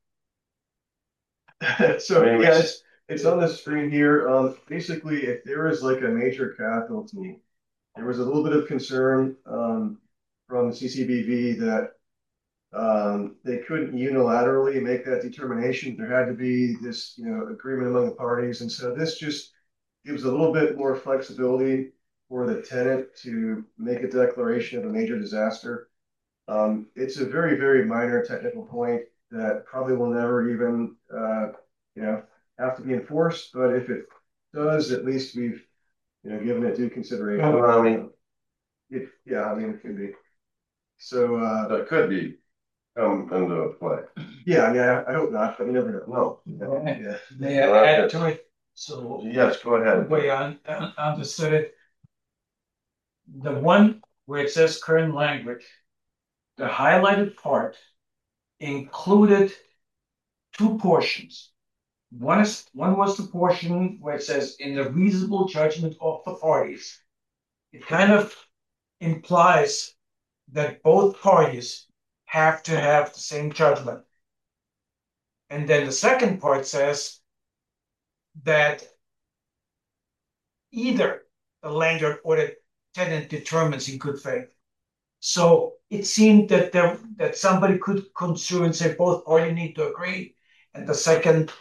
So yes, it's on the screen here. Basically, if there is like a major casualty, there was a little bit of concern from the CCBV that they couldn't unilaterally make that determination. There had to be this, agreement among the parties, and so this just gives a little bit more flexibility for the tenant to make a declaration of a major disaster. It's a very, very minor technical point that probably will never even, have to be enforced. But if it does, at least we've, given it due consideration. It could be. So that could be come into play. Yeah, I hope not, but you never know. No. Yeah. May I add to it? So yes, go ahead. The way I understood it, the one where it says current language, the highlighted part included two portions. One was the portion where it says in the reasonable judgment of the parties. It kind of implies that both parties have to have the same judgment. And then the second part says that either the landlord or the tenant determines in good faith. So it seemed that somebody could construe and say both parties need to agree, and the second.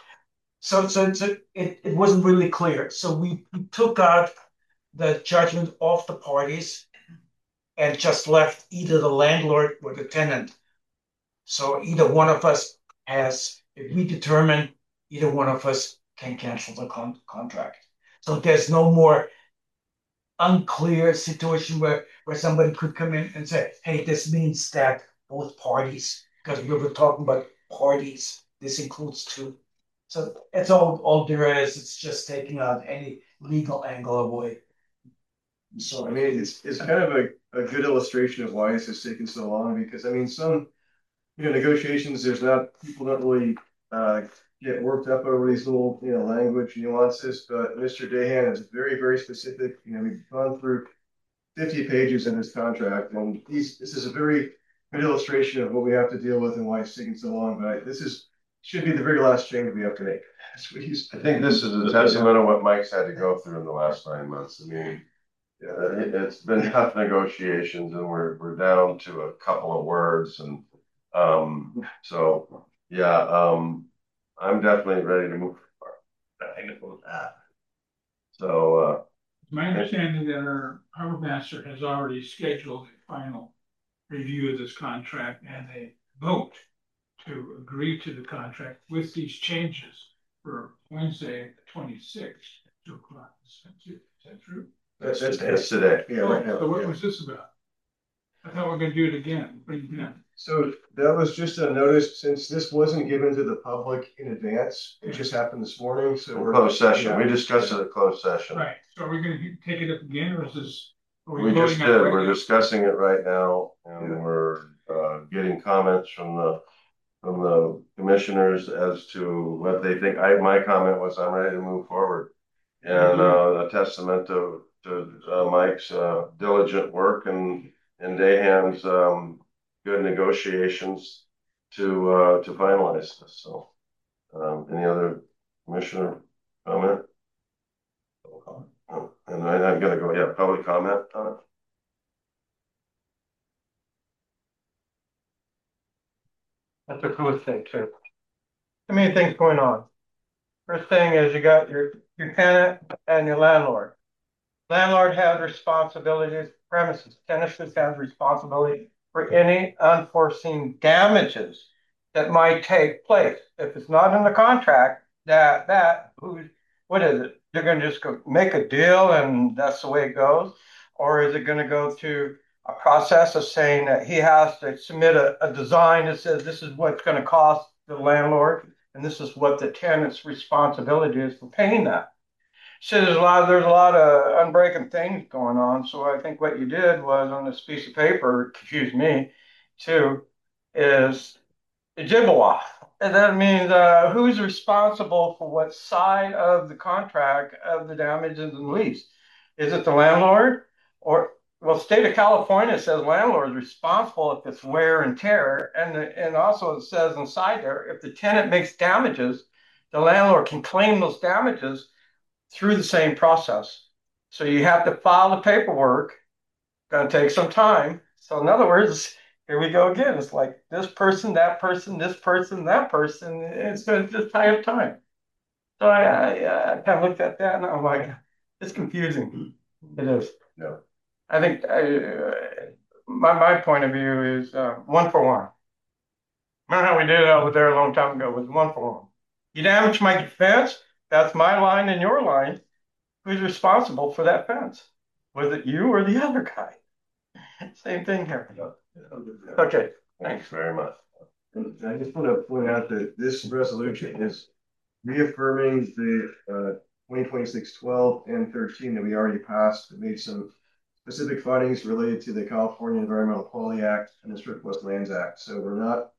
It wasn't really clear. So we took out the judgment of the parties and just left either the landlord or the tenant. So either one of us has, if we determine, either one of us can cancel the contract. So there's no more unclear situation where somebody could come in and say, hey, this means that both parties, because we were talking about parties, this includes two. So it's all there is. It's just taking out any legal angle away. So I mean, it's kind of a good illustration of why this has taken so long, because I mean, some negotiations, people don't really get worked up over these little language nuances, but Mr. Dahan is very, very specific. We've gone through 50 pages in this contract, and this is a very good illustration of what we have to deal with and why it's taking so long. But should be the very last change we have to make. I think this is a testament of what Mike's had to go through in the last 9 months. I mean, it's been tough negotiations, and we're down to a couple of words, and so yeah, I'm definitely ready to move forward. So my understanding that our harbor master has already scheduled a final review of this contract and a vote to agree to the contract with these changes for Wednesday, the 26th at 2 o'clock. Is that true? That's today. Yeah, right now. So what was this about? I thought we were going to do it again. Bring it in. So that was just a notice, since this wasn't given to the public in advance. It just happened this morning. So we're closed session. We discussed it at closed session. Right. So are we going to take it up again, or is this? We just did. We're discussing it right now, and we're getting comments from the commissioners as to what they think. My comment was, I'm ready to move forward, and a testament to Mike's diligent work and Dahan's good negotiations to finalize this. So, any other commissioner comment? And I'm going to go, public comment on it. That's a cool thing too. Too many things going on. First thing is you got your tenant and your landlord. Landlord has responsibilities for premises. Tenant has responsibility for any unforeseen damages that might take place. If it's not in the contract, what is it? You're going to just go make a deal and that's the way it goes? Or is it going to go through a process of saying that he has to submit a design that says this is what's going to cost the landlord and this is what the tenant's responsibility is for paying that? So there's a lot of unbreaking things going on. So I think what you did was on this piece of paper, confused me too, is a Jibbawa. And that means who's responsible for what side of the contract of the damages and lease? Is it the landlord? Or, well, state of California says landlord is responsible if it's wear and tear. And also it says inside there, if the tenant makes damages, the landlord can claim those damages through the same process. So you have to file the paperwork. Going to take some time. So in other words, here we go again. It's like this person, that person, this person, that person. It's going to just tie up time. So I kind of looked at that and I'm like, it's confusing. It is. Yeah. I think my point of view is 1 for 1. Remember how we did it over there a long time ago? It was 1 for 1. You damage my fence, that's my line and your line. Who's responsible for that fence? Was it you or the other guy? Same thing here. Okay. Thanks very much. And I just want to point out that this resolution is reaffirming the 2026-12 and 13 that we already passed. It made some specific findings related to the California Environmental Quality Act and the Strict Wetlands Act. So we're not,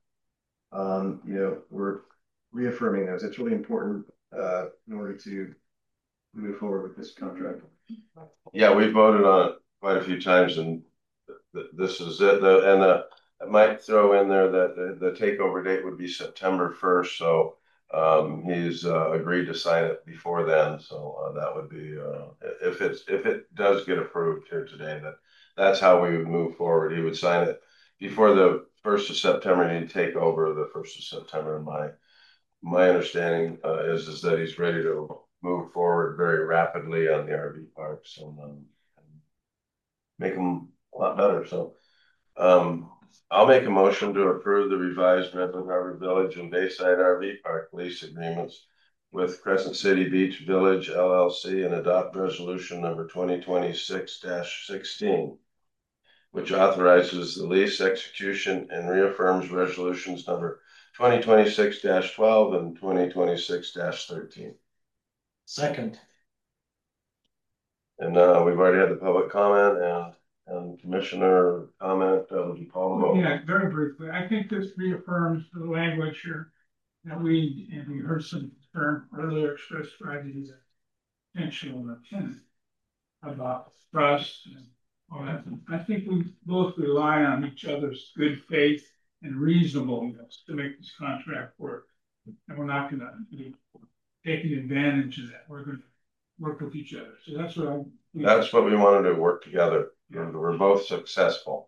we're reaffirming those. It's really important in order to move forward with this contract. Yeah, we voted on it quite a few times, and this is it. I might throw in there that the takeover date would be September 1st. So he's agreed to sign it before then. So that would be if it does get approved here today, that's how we would move forward. He would sign it before the 1st of September, he'd take over the 1st of September. My understanding is that he's ready to move forward very rapidly on the RV parks and make them a lot better. So I'll make a motion to approve the revised Redwood Harbor Village and Bayside RV Park lease agreements with Crescent City Beach Village LLC and adopt resolution number 2026-16, which authorizes the lease execution and reaffirms resolutions number 2026-12 and 2026-13. Second. And we've already had the public comment and commissioner comment. Would you call the vote? Yeah, very briefly. I think this reaffirms the language here that we heard some concern earlier expressed by the potential tenant about trust and all that. I think we both rely on each other's good faith and reasonableness to make this contract work. And we're not going to be taking advantage of that. We're going to work with each other. So that's what we wanted to work together. Yeah. We're both successful.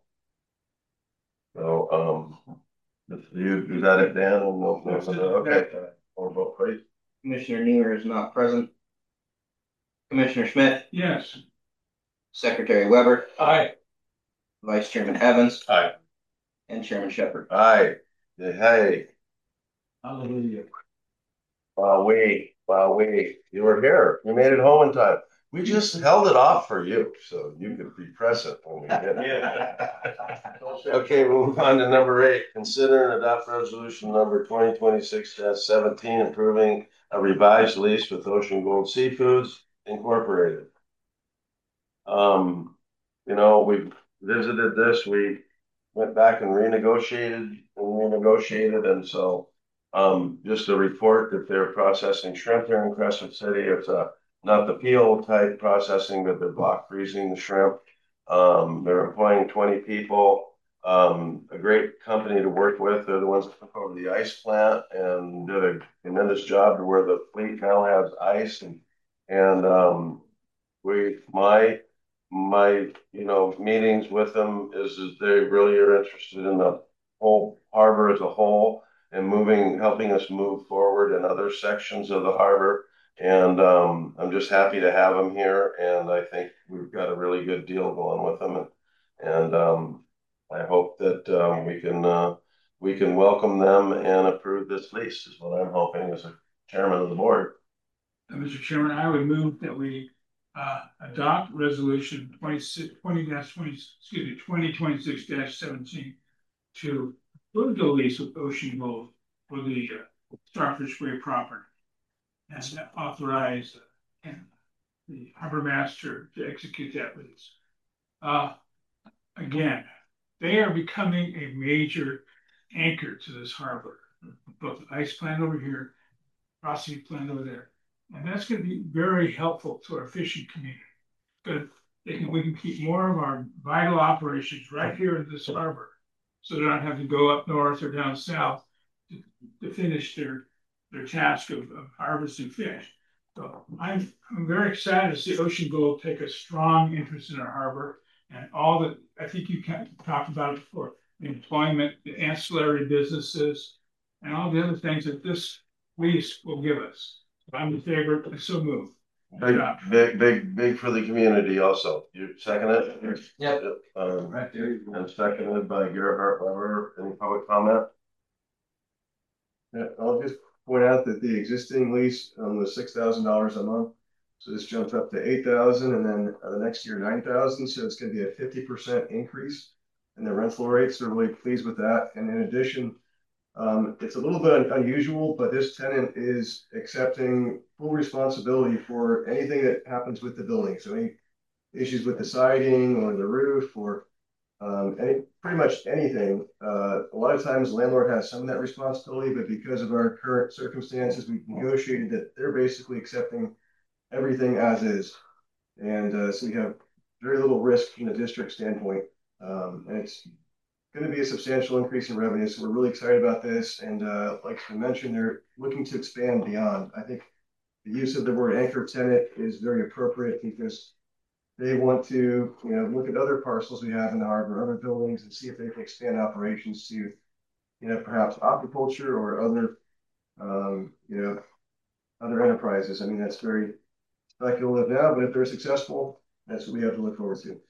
So, you do that at Dan and okay. Or vote, please. Commissioner Niemer is not present. Commissioner Schmidt? Yes. Secretary Weber? Aye. Vice Chairman Evans? Aye. And Chairman Shepard? Aye. Hey. Hallelujah. Wow, you were here. You made it home in time. We just held it off for you, so you could be present when we did it. Okay, we'll move on to number 8. Consider and adopt resolution number 2026-17, approving a revised lease with Ocean Gold Seafoods Incorporated. We visited this. We went back and renegotiated, and so just a report that they're processing shrimp here in Crescent City. It's not the peel type processing, but they're block freezing the shrimp. They're employing 20 people. A great company to work with. They're the ones that took over the ice plant and did a tremendous job to where the fleet now has ice. My meetings with them is they really are interested in the whole harbor as a whole and helping us move forward in other sections of the harbor. And I'm just happy to have them here. And I think we've got a really good deal going with them. And I hope that we can welcome them and approve this lease is what I'm hoping as a chairman of the board. Mr. Chairman, I would move that we adopt resolution 2026-17 to approve the lease with Ocean Gold for the Starfish Way property and authorize the harbor master to execute that lease. Again, they are becoming a major anchor to this harbor, both the ice plant over here, processing plant over there. And that's going to be very helpful to our fishing community. Good. We can keep more of our vital operations right here in this harbor, so they don't have to go up north or down south to finish their task of harvesting fish. So I'm very excited to see Ocean Gold take a strong interest in our harbor and all that. I think you talked about it before: the employment, the ancillary businesses, and all the other things that this lease will give us. I'm in favor. So move. Big for the community. Also, you second it. Yep. Right there. And seconded by Gerhard Weber. Any public comment? Yeah, I'll just point out that the existing lease was $6,000 a month. So this jumped up to $8,000, and then the next year $9,000. So it's going to be a 50% increase in the rental rates. So we're really pleased with that. And in addition, it's a little bit unusual, but this tenant is accepting full responsibility for anything that happens with the building. So any issues with the siding or the roof or pretty much anything. A lot of times the landlord has some of that responsibility, but because of our current circumstances, we've negotiated that they're basically accepting everything as is. And so we have very little risk from the district standpoint. And it's going to be a substantial increase in revenue. So we're really excited about this. And like I mentioned, they're looking to expand beyond. I think the use of the word anchor tenant is very appropriate because they want to, look at other parcels we have in the harbor, other buildings, and see if they can expand operations to, perhaps aquaculture or other, other enterprises. I mean, that's very speculative now, but if they're successful, that's what we have to look forward to.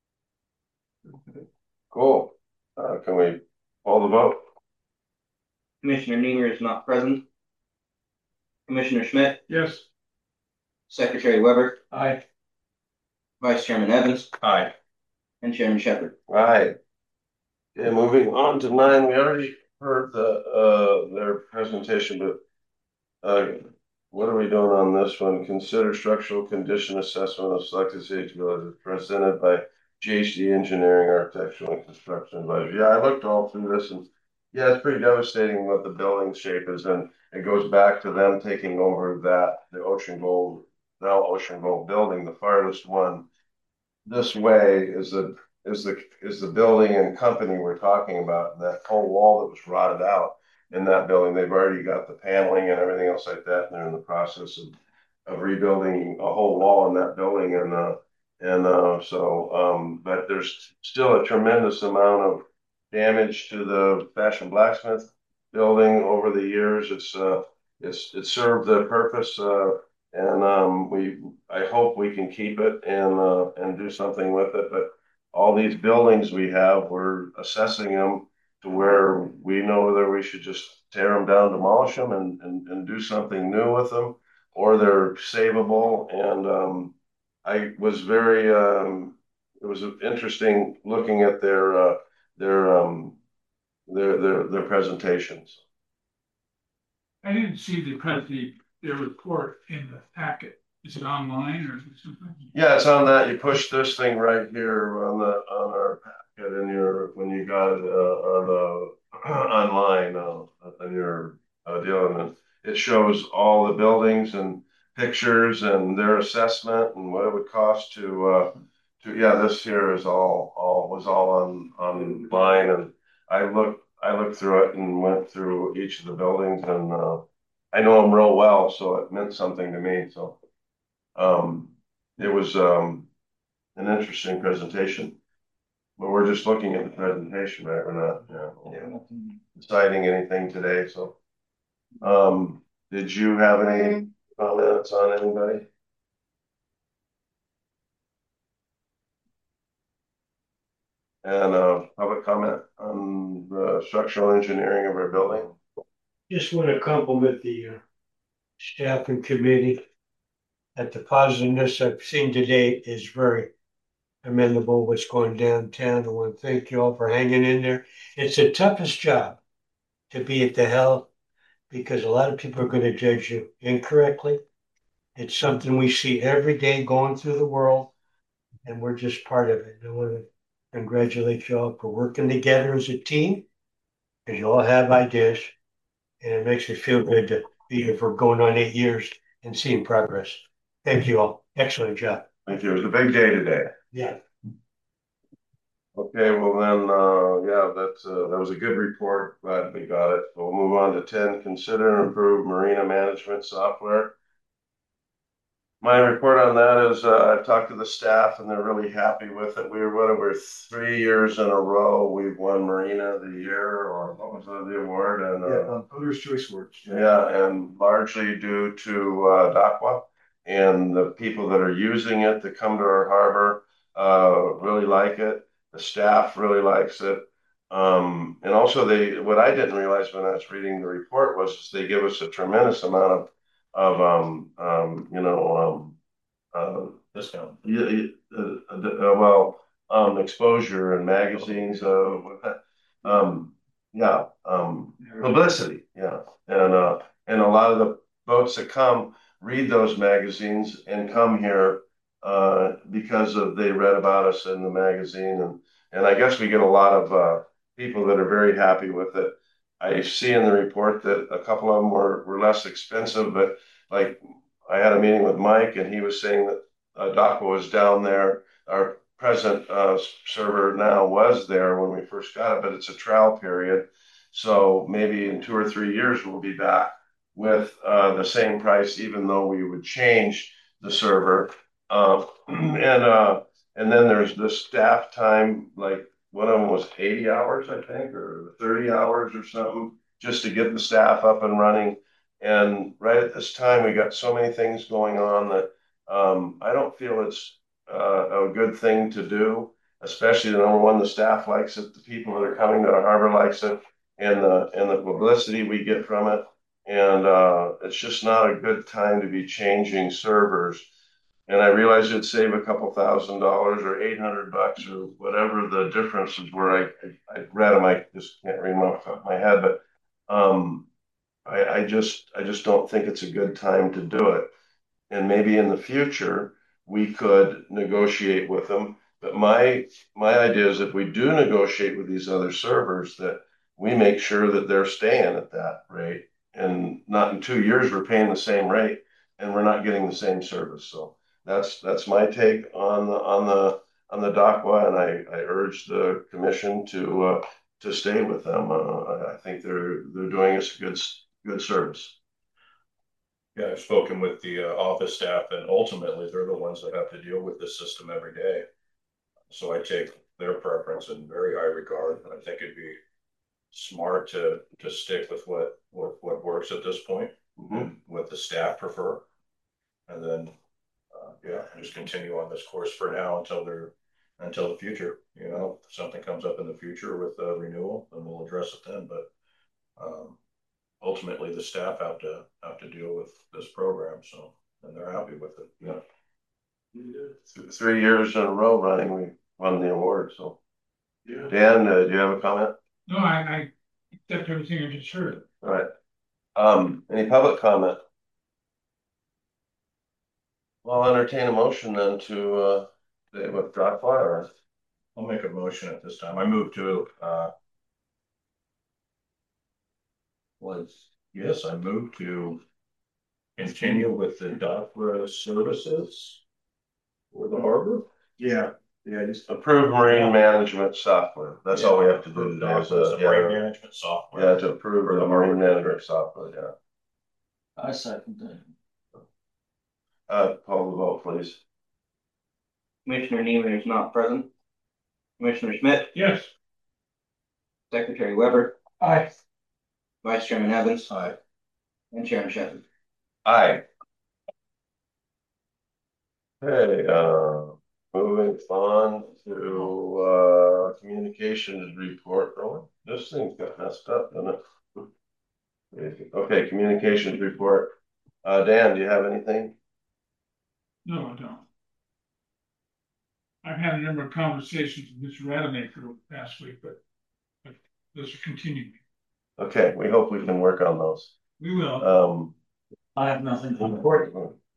Cool. Can we call the vote? Commissioner Niemer is not present. Commissioner Schmidt, Yes. Secretary Weber, Aye. Vice Chairman Evans, Aye. and Chairman Shepard. Aye. Okay, moving on to 9, we already heard their presentation, but what are we doing on this one? Consider structural condition assessment of selected stage villages presented by GHD Engineering, Architectural and Construction Advisory. Yeah, I looked all through this, and yeah, it's pretty devastating what the building shape is, and it goes back to them taking over the Ocean Gold, now Ocean Gold building, the farthest one this way is the building and company we're talking about. And that whole wall that was rotted out in that building, they've already got the paneling and everything else like that, and they're in the process of rebuilding a whole wall in that building. But there's still a tremendous amount of damage to the Fashion Blacksmith building over the years. It's served the purpose, and I hope we can keep it and do something with it. But all these buildings we have, we're assessing them to where we know whether we should just tear them down, demolish them, and do something new with them, or they're savable. And I was very it was interesting looking at their presentations. I didn't see their report in the packet. Is it online or is it something? Yeah, it's on that. You push this thing right here on our packet when you got it online on your deal, and it shows all the buildings and pictures and their assessment and what it would cost to this here is was all online, and I looked through it and went through each of the buildings, and I know them real well, so it meant something to me. So it was an interesting presentation, but we're just looking at the presentation, right? We're not deciding anything today. So did you have any comments on anybody? And public comment on the structural engineering of our building? Just want to compliment the staff and committee that the positiveness I've seen today is very commendable. What's going downtown. I want to thank you all for hanging in there. It's the toughest job to be at the helm because a lot of people are going to judge you incorrectly. It's something we see every day going through the world, and we're just part of it. I want to congratulate you all for working together as a team because you all have ideas, and it makes me feel good to be here for going on 8 years and seeing progress. Thank you all. Excellent job. Thank you. It was a big day today. Yeah. Okay, well then, that was a good report. Glad we got it. We'll move on to 10. Consider and improve marina management software. My report on that is I've talked to the staff and they're really happy with it. We're 3 years in a row we've won Marina of the Year, or what was the award? And Owner's Choice Awards. Yeah, and largely due to DACWA and the people that are using it that come to our harbor really like it. The staff really likes it. And also what I didn't realize when I was reading the report was they give us a tremendous amount discount. Exposure in magazines, publicity, and a lot of the boats that come read those magazines and come here because they read about us in the magazine, and I guess we get a lot of people that are very happy with it. I see in the report that a couple of them were less expensive, but like I had a meeting with Mike and he was saying that DACWA was down there. Our present server now was there when we first got it, but it's a trial period. So maybe in 2 or 3 years, we'll be back with the same price, even though we would change the server. And then there's the staff time, like one of them was 80 hours, I think, or 30 hours or something, just to get the staff up and running. And right at this time, we got so many things going on that I don't feel it's a good thing to do, especially the number one, the staff likes it, the people that are coming to the harbor likes it, and the publicity we get from it. And it's just not a good time to be changing servers. And I realized it'd save a couple $1,000 or $800 or whatever the differences were. I read them. I just can't read them off the top of my head, but um, I just don't think it's a good time to do it. And maybe in the future we could negotiate with them. But my idea is if we do negotiate with these other servers, that we make sure that they're staying at that rate, and not in 2 years we're paying the same rate and we're not getting the same service. So that's my take on the DACWA, and I urge the commission to stay with them. I think they're doing us a good service. Yeah, I've spoken with the office staff, and ultimately they're the ones that have to deal with this system every day. So I take their preference in very high regard, and I think it'd be smart to stick with what works at this point, what the staff prefer, and then yeah, just continue on this course for now until the future. You know, if something comes up in the future with renewal, then we'll address it then. But ultimately, the staff have to deal with this program, so and they're happy with it. Yeah. 3 years in a row running, we won the award. So, yeah. Dan, do you have a comment? No, I accept everything I just heard. All right. Any public comment? Well, I'll entertain a motion then to withdraw fire. I'll make a motion at this time. I move to I move to continue with the DACWA services for the harbor. Yeah, just approve marine management software. That's all we have to do today. Marine management software. Yeah, to approve the marine management software. Yeah. I second that. Call the vote, please. Commissioner Niemann is not present. Commissioner Schmidt? Yes. Secretary Weber? Aye. Vice Chairman Evans? Aye. And Chairman Shepard? Aye. Okay, moving on to communications report. Oh, this thing's got messed up, doesn't it? Okay, communications report. Dan, do you have anything? No, I don't. I've had a number of conversations with Mr. Rademacher last week, but those are continuing. Okay, we hope we can work on those. We will. I have nothing to report.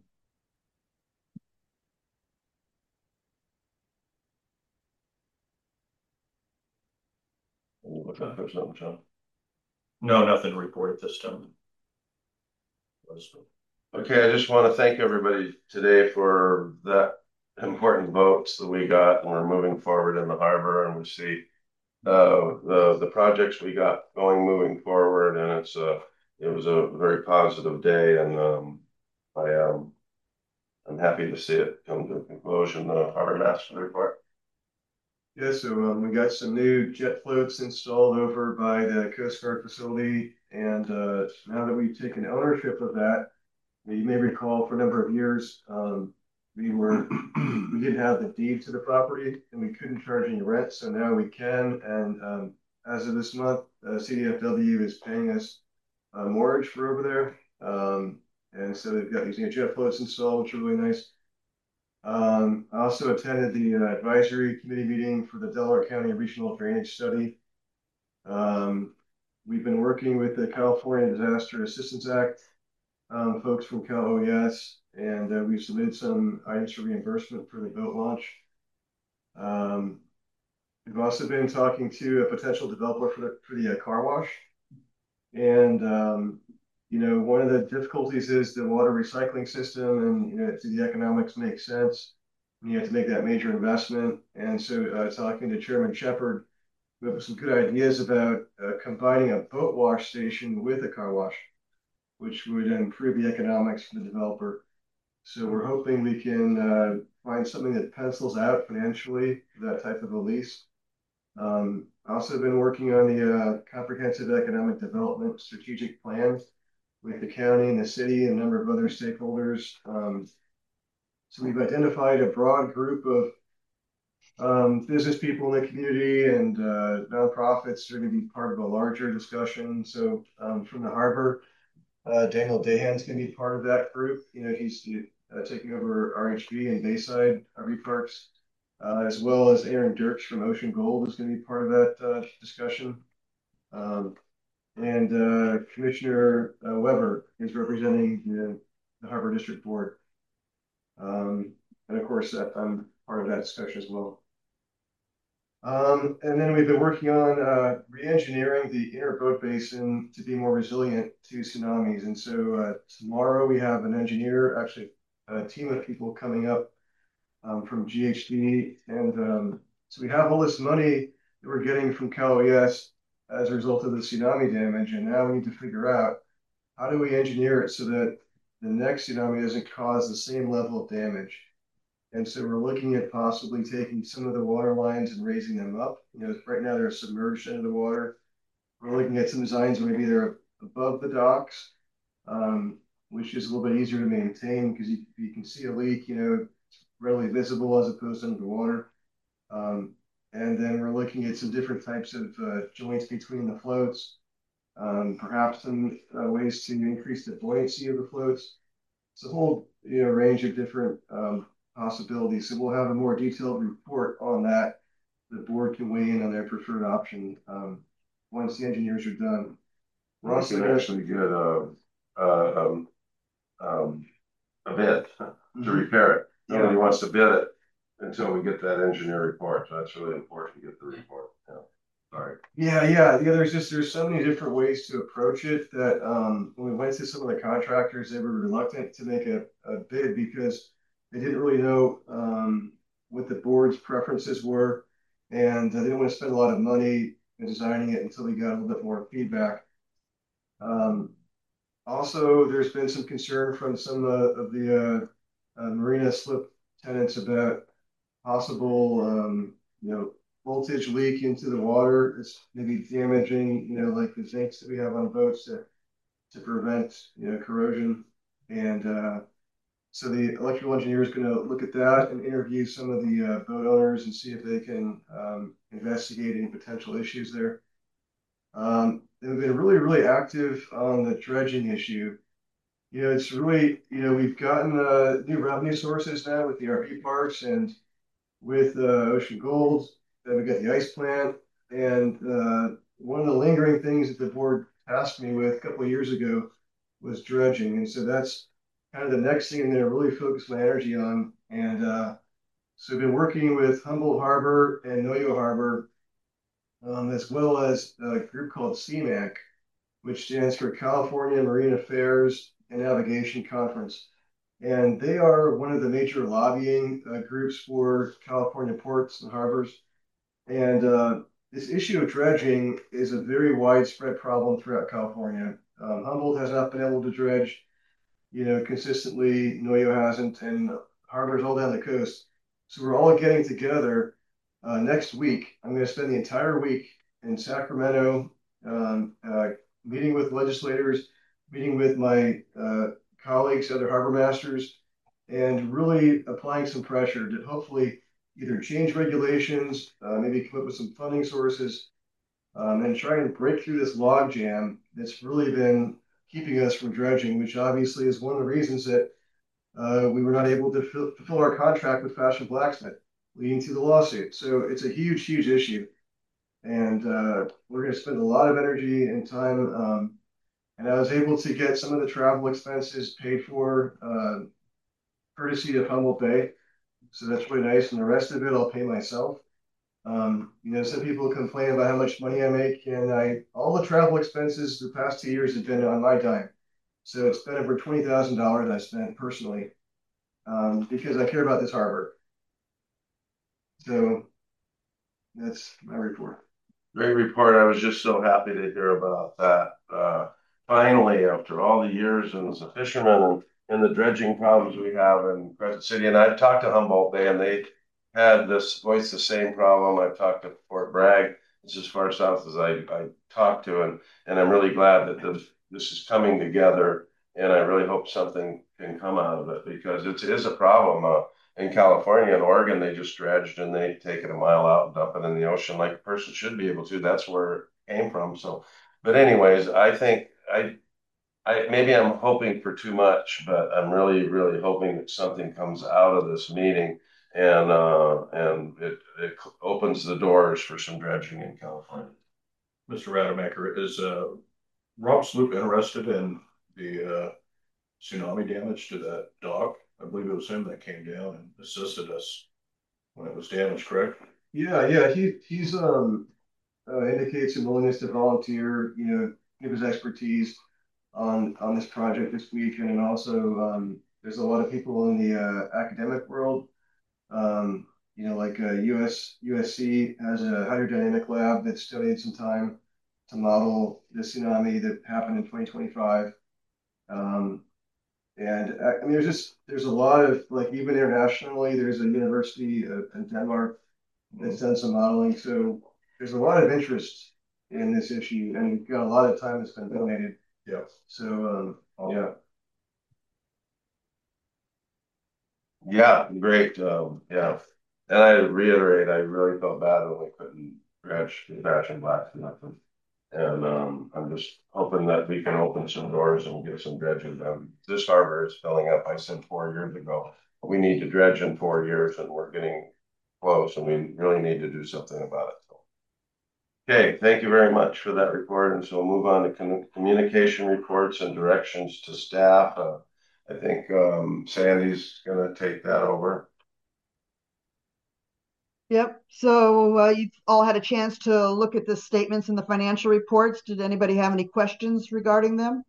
Look up for something, John. No, nothing to report at this time. Okay, I just want to thank everybody today for that important votes that we got, and we're moving forward in the harbor, and we see the projects we got going moving forward, and it was a very positive day, and I'm happy to see it come to a conclusion. The harbor master report. Yeah, so we got some new jet floats installed over by the Coast Guard facility, and now that we've taken ownership of that, you may recall for a number of years we didn't have the deed to the property and we couldn't charge any rent, so now we can. And as of this month, CDFW is paying us a mortgage for over there, and so they've got these new jet floats installed, which are really nice. I also attended the advisory committee meeting for the Delaware County Regional Drainage Study. We've been working with the California Disaster Assistance Act folks from Cal OES, and we've submitted some items for reimbursement for the boat launch. We've also been talking to a potential developer for the car wash, and you know, one of the difficulties is the water recycling system, and you know, do the economics make sense? You have to make that major investment. And so talking to Chairman Shepard, we have some good ideas about combining a boat wash station with a car wash, which would improve the economics for the developer. So we're hoping we can find something that pencils out financially for that type of a lease. Also been working on the comprehensive economic development strategic plan with the county and the city and a number of other stakeholders. So we've identified a broad group of business people in the community and nonprofits that are going to be part of a larger discussion. So from the harbor, Daniel Dahan's going to be part of that group. He's taking over RHB and Bayside RV Parks, as well as Aaron Dirks from Ocean Gold is going to be part of that discussion. And Commissioner Weber is representing the Harbor District Board. And of course, I'm part of that discussion as well. And then we've been working on re-engineering the inner boat basin to be more resilient to tsunamis. And so tomorrow we have an engineer, actually a team of people coming up from GHD. And so we have all this money that we're getting from Cal OES as a result of the tsunami damage. And now we need to figure out how do we engineer it so that the next tsunami doesn't cause the same level of damage. And so we're looking at possibly taking some of the water lines and raising them up. Right now they're submerged into the water. We're looking at some designs where maybe they're above the docks, which is a little bit easier to maintain because you can see a leak, it's readily visible as opposed to under the water. And then we're looking at some different types of joints between the floats, perhaps some ways to increase the buoyancy of the floats. It's a whole range of different possibilities. So we'll have a more detailed report on that. The board can weigh in on their preferred option once the engineers are done. We're also going to actually get a bid to repair it. Nobody wants to bid it until we get that engineer report. So that's really important to get the report. Sorry. Yeah. There's so many different ways to approach it that when we went to some of the contractors, they were reluctant to make a bid because they didn't really know what the board's preferences were, and they didn't want to spend a lot of money in designing it until we got a little bit more feedback. Also, there's been some concern from some of the marina slip tenants about possible, voltage leak into the water. It's maybe damaging, like the zincs that we have on boats to prevent, corrosion. And so the electrical engineer is going to look at that and interview some of the boat owners and see if they can investigate any potential issues there. They've been really, really active on the dredging issue. It's really, we've gotten new revenue sources now with the RV parks and with Ocean Gold. Then we got the ice plant. And one of the lingering things that the board tasked me with a couple of years ago was dredging. And so that's kind of the next thing I'm going to really focus my energy on. And so I've been working with Humboldt Harbor and Noyo Harbor, as well as a group called CMAC, which stands for California Marine Affairs and Navigation Conference. And they are one of the major lobbying groups for California ports and harbors. And this issue of dredging is a very widespread problem throughout California. Humboldt has not been able to dredge, consistently. Noyo hasn't, and harbors all down the coast. So we're all getting together next week. I'm going to spend the entire week in Sacramento, meeting with legislators, meeting with my colleagues, other harbor masters, and really applying some pressure to hopefully either change regulations, maybe come up with some funding sources, and try and break through this log jam that's really been keeping us from dredging, which obviously is one of the reasons that we were not able to fulfill our contract with Fashion Blacksmith, leading to the lawsuit. So it's a huge, huge issue. And we're going to spend a lot of energy and time. And I was able to get some of the travel expenses paid for courtesy of Humboldt Bay. So that's really nice. And the rest of it, I'll pay myself. Some people complain about how much money I make, and all the travel expenses the past 2 years have been on my dime. So it's been over $20,000 I spent personally because I care about this harbor. So that's my report. Great report. I was just so happy to hear about that. Finally, after all the years and as a fisherman and and the dredging problems we have in Crescent City. And I've talked to Humboldt Bay, and they had this voice the same problem. I've talked to Fort Bragg. It's as far south as I talked to, and I'm really glad that this is coming together. And I really hope something can come out of it, because it is a problem. In California and Oregon, they just dredged and they take it a mile out and dump it in the ocean like a person should be able to. That's where it came from. So, but anyways, I think I maybe I'm hoping for too much, but I'm really, really hoping that something comes out of this meeting, and it opens the doors for some dredging in California. Mr. Rademacher, is Rob Sloop interested in the tsunami damage to that dock? I believe it was him that came down and assisted us when it was damaged, correct? Yeah. He's indicates a willingness to volunteer, give his expertise on this project this week. And then also there's a lot of people in the academic world. Like USC has a hydrodynamic lab that still needs some time to model the tsunami that happened in 2025. And I mean, there's a lot of, like, even internationally, there's a university in Denmark that's done some modeling. So there's a lot of interest in this issue, and we've got a lot of time that's been donated. Yeah. So, yeah. Yeah, great. Yeah. And I reiterate, I really felt bad when we couldn't dredge the Passion Black for nothing. And I'm just hoping that we can open some doors and get some dredging done. This harbor is filling up. I said 4 years ago, we need to dredge in 4 years, and we're getting close, and we really need to do something about it. Okay, thank you very much for that report. And so we'll move on to communication reports and directions to staff. I think Sandy's going to take that over. Yep. So you've all had a chance to look at the statements and the financial reports. Did anybody have any questions regarding them?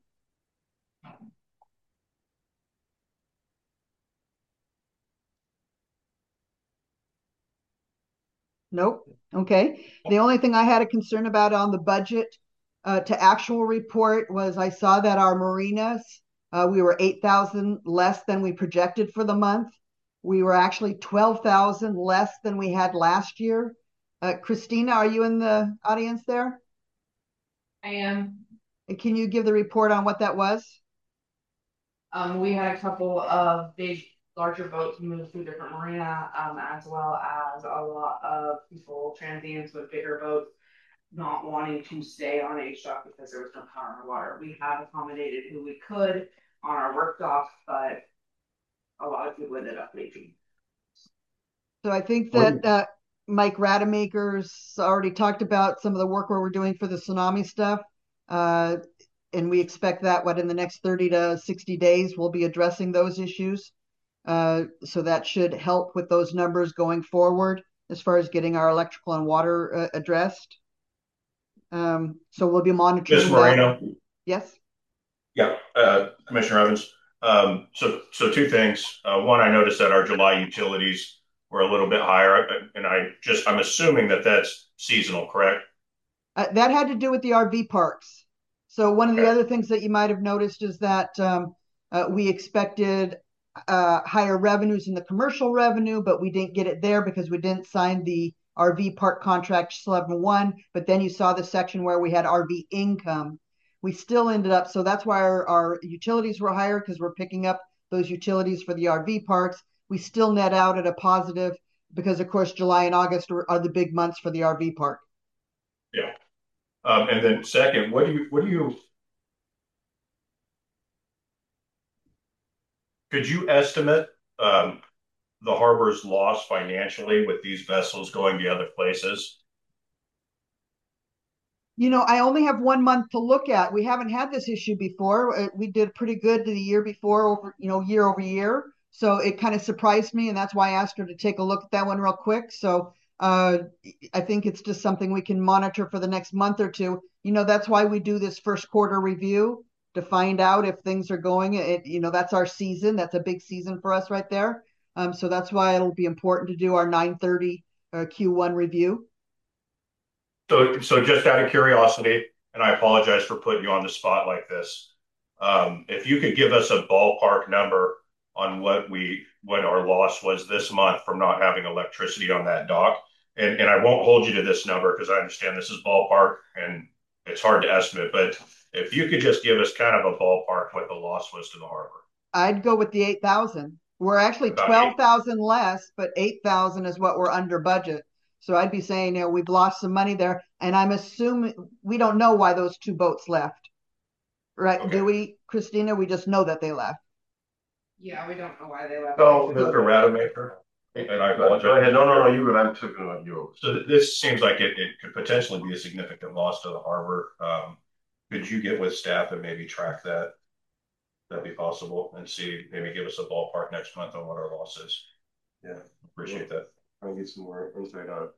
Nope. Okay. The only thing I had a concern about on the budget to actual report was I saw that our marinas, we were 8,000 less than we projected for the month. We were actually 12,000 less than we had last year. Christina, are you in the audience there? I am. Can you give the report on what that was? We had a couple of big, larger boats move to a different marina, as well as a lot of people, transients with bigger boats, not wanting to stay on H dock because there was no power or water. We have accommodated who we could on our work dock, but a lot of people ended up leaving. So I think that Mike Rademacher's already talked about some of the work where we're doing for the tsunami stuff. And we expect that in the next 30 to 60 days, we'll be addressing those issues. So that should help with those numbers going forward as far as getting our electrical and water addressed. So we'll be monitoring. Ms. Moreno. Yes. Yeah, Commissioner Evans. So two things. One, I noticed that our July utilities were a little bit higher, and I'm assuming that that's seasonal, correct? That had to do with the RV parks. So one of the other things that you might have noticed is that we expected higher revenues in the commercial revenue, but we didn't get it there because we didn't sign the RV park contract 11-1. But then you saw the section where we had RV income. We still ended up, so that's why our utilities were higher, because we're picking up those utilities for the RV parks. We still net out at a positive because, of course, July and August are the big months for the RV park. Yeah. And then second, what do you could you estimate the harbor's loss financially with these vessels going to other places? I only have 1 month to look at. We haven't had this issue before. We did pretty good the year before, year over year. So it kind of surprised me, and that's why I asked her to take a look at that one real quick. So I think it's just something we can monitor for the next month or two. That's why we do this first quarter review, to find out if things are going. That's our season. That's a big season for us right there. So that's why it'll be important to do our 9/30 Q1 review. So just out of curiosity, and I apologize for putting you on the spot like this, If you could give us a ballpark number on what our loss was this month from not having electricity on that dock, and I won't hold you to this number because I understand this is ballpark and it's hard to estimate, but if you could just give us kind of a ballpark what the loss was to the harbor. I'd go with the 8,000. We're actually About 12,000 less, but 8,000 is what we're under budget. So I'd be saying, we've lost some money there, and I'm assuming we don't know why those two boats left, right? Okay. Do we, Christina? We just know that they left. Yeah, we don't know why they left. So, Mr. Rademacher, and I apologize. Go ahead. No, you. But I'm talking about you. So this seems like it could potentially be a significant loss to the harbor. Could you get with staff and maybe track that? That'd be possible, and see, maybe give us a ballpark next month on what our loss is. Yeah, appreciate that. I'll get some more insight on it.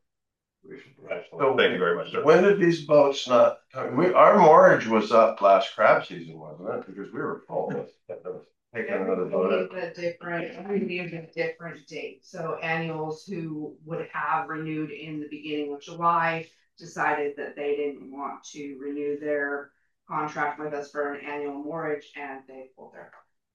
So thank you very much, sir. When did these boats not? Our mortgage was up last crab season, wasn't it? Because we were full. Taking another boat. Every needs a different date. So annuals who would have renewed in the beginning of July decided that they didn't want to renew their contract with us for an annual mortgage, and they pulled their.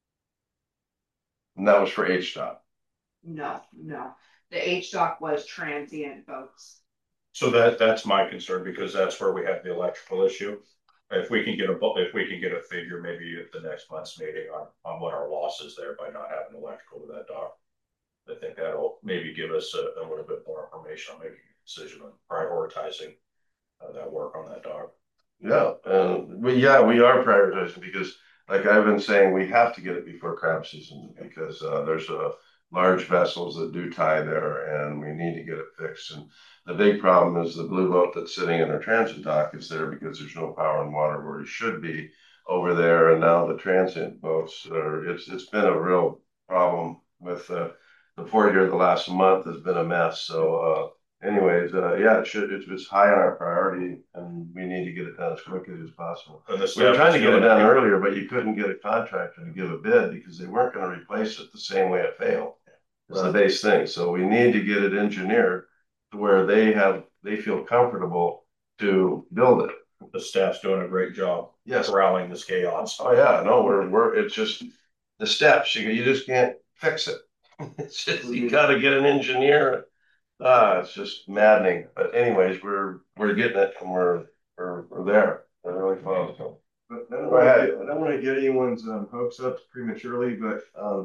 And that was for HDOT. No. The HDOT was transient boats. So that's my concern, because that's where we have the electrical issue. If we can get a figure maybe at the next month's meeting on what our loss is there by not having electrical to that dock, I think that'll maybe give us a little bit more information on making a decision on prioritizing that work on that dock. Yeah, we are prioritizing because, like I've been saying, we have to get it before crab season because there's large vessels that do tie there, and we need to get it fixed. And the big problem is the blue boat that's sitting in our transit dock is there because there's no power and water where it should be over there. And now the transient boats it's been a real problem with the port here. The last month has been a mess. So anyways, it's high on our priority, and we need to get it done as quickly as possible. We were trying to get it done earlier, but you couldn't get a contractor to give a bid because they weren't going to replace it the same way it failed. It's the base thing. So we need to get it engineered to where they feel comfortable to build it. The staff's doing a great job. Yes, rallying this chaos. Oh yeah, no, it's just the steps. You just can't fix it. It's just, you got to get an engineer. It's just maddening. But anyways, we're getting it, and we're there. We're really close. But I don't want to get anyone's hopes up prematurely, but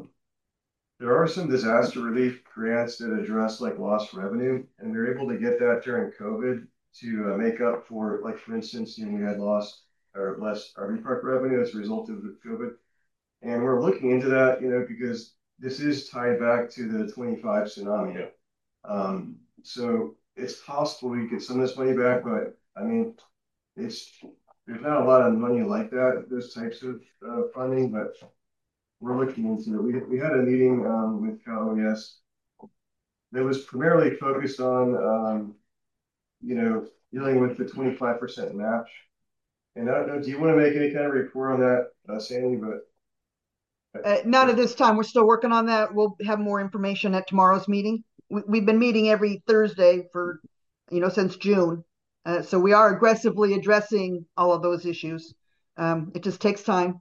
there are some disaster relief grants that address like lost revenue, and they're able to get that during COVID to make up for, like, for instance, we had lost or less RV park revenue as a result of the COVID. And we're looking into that, because this is tied back to the 25 tsunami. Yeah. So it's possible we get some of this money back, but I mean, there's not a lot of money like that, those types of funding, but we're looking into it. We had a meeting with Cal OES that was primarily focused on, dealing with the 25% match. And I don't know, do you want to make any kind of report on that, Sandy? But not at this time. We're still working on that. We'll have more information at tomorrow's meeting. We've been meeting every Thursday for, since June. So we are aggressively addressing all of those issues. It just takes time.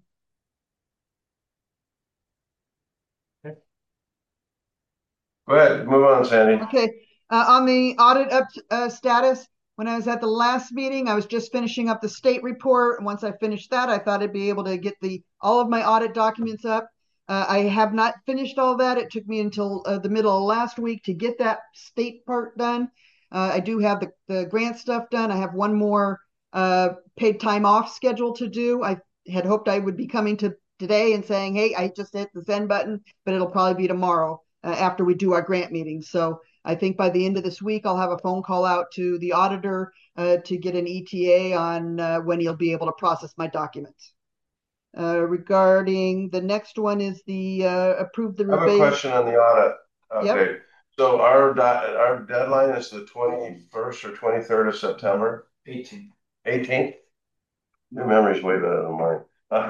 Go ahead, move on, Sandy. Okay. On the audit status, when I was at the last meeting, I was just finishing up the state report. And once I finished that, I thought I'd be able to get all of my audit documents up. I have not finished all that. It took me until the middle of last week to get that state part done. I do have the grant stuff done. I have one more paid time off schedule to do. I had hoped I would be coming to today and saying, hey, I just hit the send button, but it'll probably be tomorrow after we do our grant meeting. So I think by the end of this week, I'll have a phone call out to the auditor to get an ETA on when he'll be able to process my documents. Regarding the next one is the approve the rebate. I have a question on the audit. Okay. Yep. So our deadline is the 21st or 23rd of September? 18th. 18th? Your memory's way better than mine.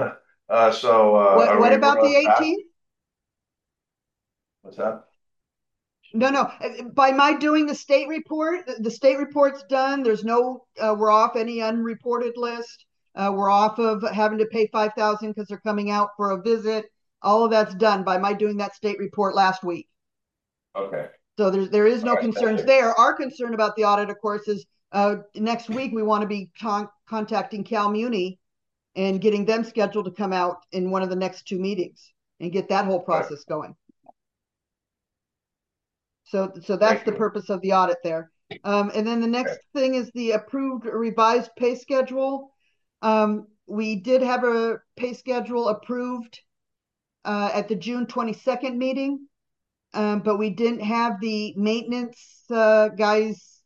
What about the 18th? What's that? No. By my doing the state report, the state report's done. There's no, we're off any unreported list. We're off of having to pay $5,000 because they're coming out for a visit. All of that's done by my doing that state report last week. Okay. So there is no All right, concerns there. Our concern about the audit, of course, is next week we want to be contacting Cal Muni and getting them scheduled to come out in one of the next 2 meetings and get that whole process going. So that's the purpose of the audit there. And then the next thing is the approved revised pay schedule. We did have a pay schedule approved at the June 22nd meeting, but we didn't have the maintenance guys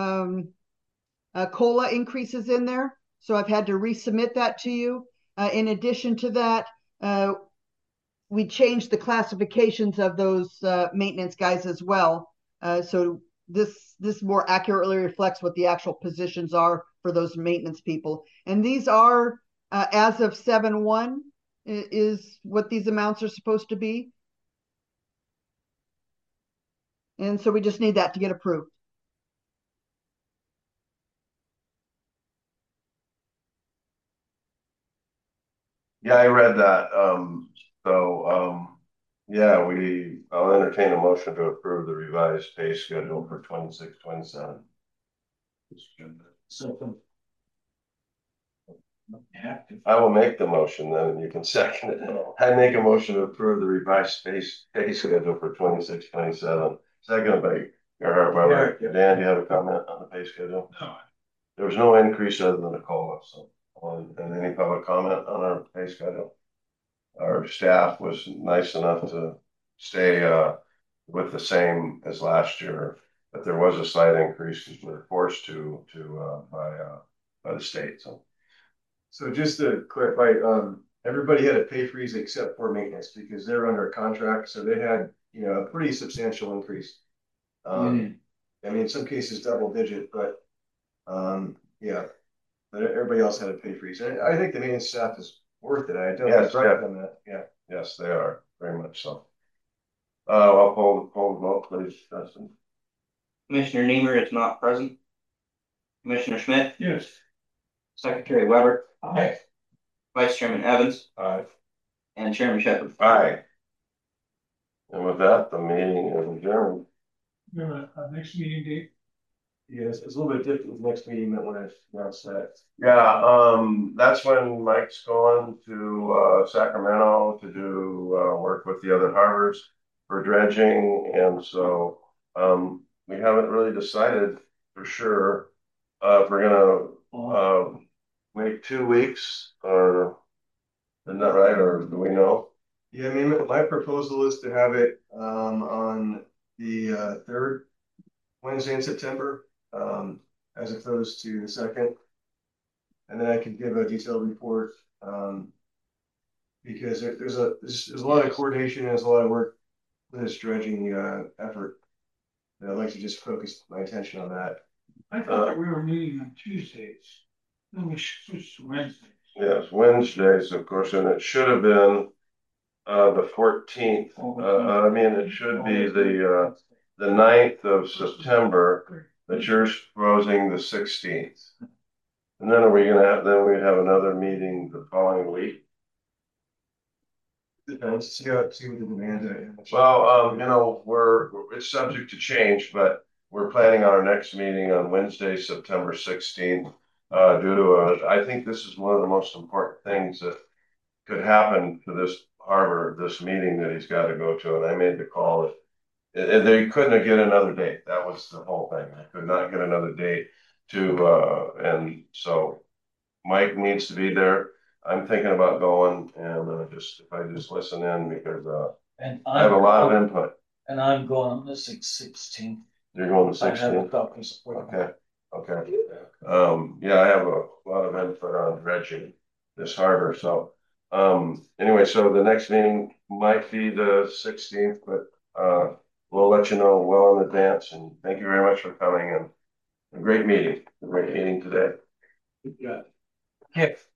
COLA increases in there. So I've had to resubmit that to you. In addition to that, we changed the classifications of those maintenance guys as well. So this more accurately reflects what the actual positions are for those maintenance people. And these are, as of 7/1, is what these amounts are supposed to be. And so we just need that to get approved. Yeah, I read that. Yeah, I'll entertain a motion to approve the revised pay schedule for 26-27. I will make the motion then, and you can second it. I make a motion to approve the revised pay schedule for 26-27. Seconded by Gerhard Weber. Dan, do you have a comment on the pay schedule? No. There was no increase other than a COLA. So, and any public comment on our pay schedule? Our staff was nice enough to stay with the same as last year, but there was a slight increase because we were forced to by the state. So just to clarify, everybody had a pay freeze except for maintenance because they're under a contract, so they had a pretty substantial increase. I mean, in some cases double digit, but yeah, but everybody else had a pay freeze. And I think the maintenance staff is worth it. I don't yes, on that. Yeah. Yes, they are very much so. I'll poll the vote, please, Justin. Commissioner Niemer is not present. Commissioner Schmidt? Yes. Secretary Weber? Aye. Vice Chairman Evans? Aye. And Chairman Shepherd? Aye. And with that, the meeting is adjourned. Next meeting date? Yes, it's a little bit different with the next meeting than when I announced that. Yeah, that's when Mike's going to Sacramento to do work with the other harbors for dredging, and so we haven't really decided for sure if we're gonna wait 2 weeks, or isn't that right, or do we know? Yeah, I mean, my proposal is to have it on the 3rd Wednesday in September, as opposed to the 2nd. And then I can give a detailed report, because there's a lot of coordination and there's a lot of work with this dredging effort. And I'd like to just focus my attention on that. I thought that we were meeting on Tuesdays. Then we switched to Wednesdays. Yes, Wednesdays, of course, and it should have been the 14th. I mean, it should be the 9th of September, but you're proposing the 16th. And then we'd have another meeting the following week. Depends. See what the demand is. Well, it's subject to change, but we're planning on our next meeting on Wednesday, September 16th. Due to I think this is one of the most important things that could happen to this harbor, this meeting that he's got to go to. And I made the call that they couldn't get another date. That was the whole thing. They could not get another date and so Mike needs to be there. I'm thinking about going, and if I just listen in, because I have a lot of input. And I'm going on the 16th. You're going the 16th? Okay. Yeah, I have a lot of input on dredging this harbor. So anyway, so the next meeting might be the 16th, but we'll let you know well in advance. And thank you very much for coming, and a great meeting today. Yeah.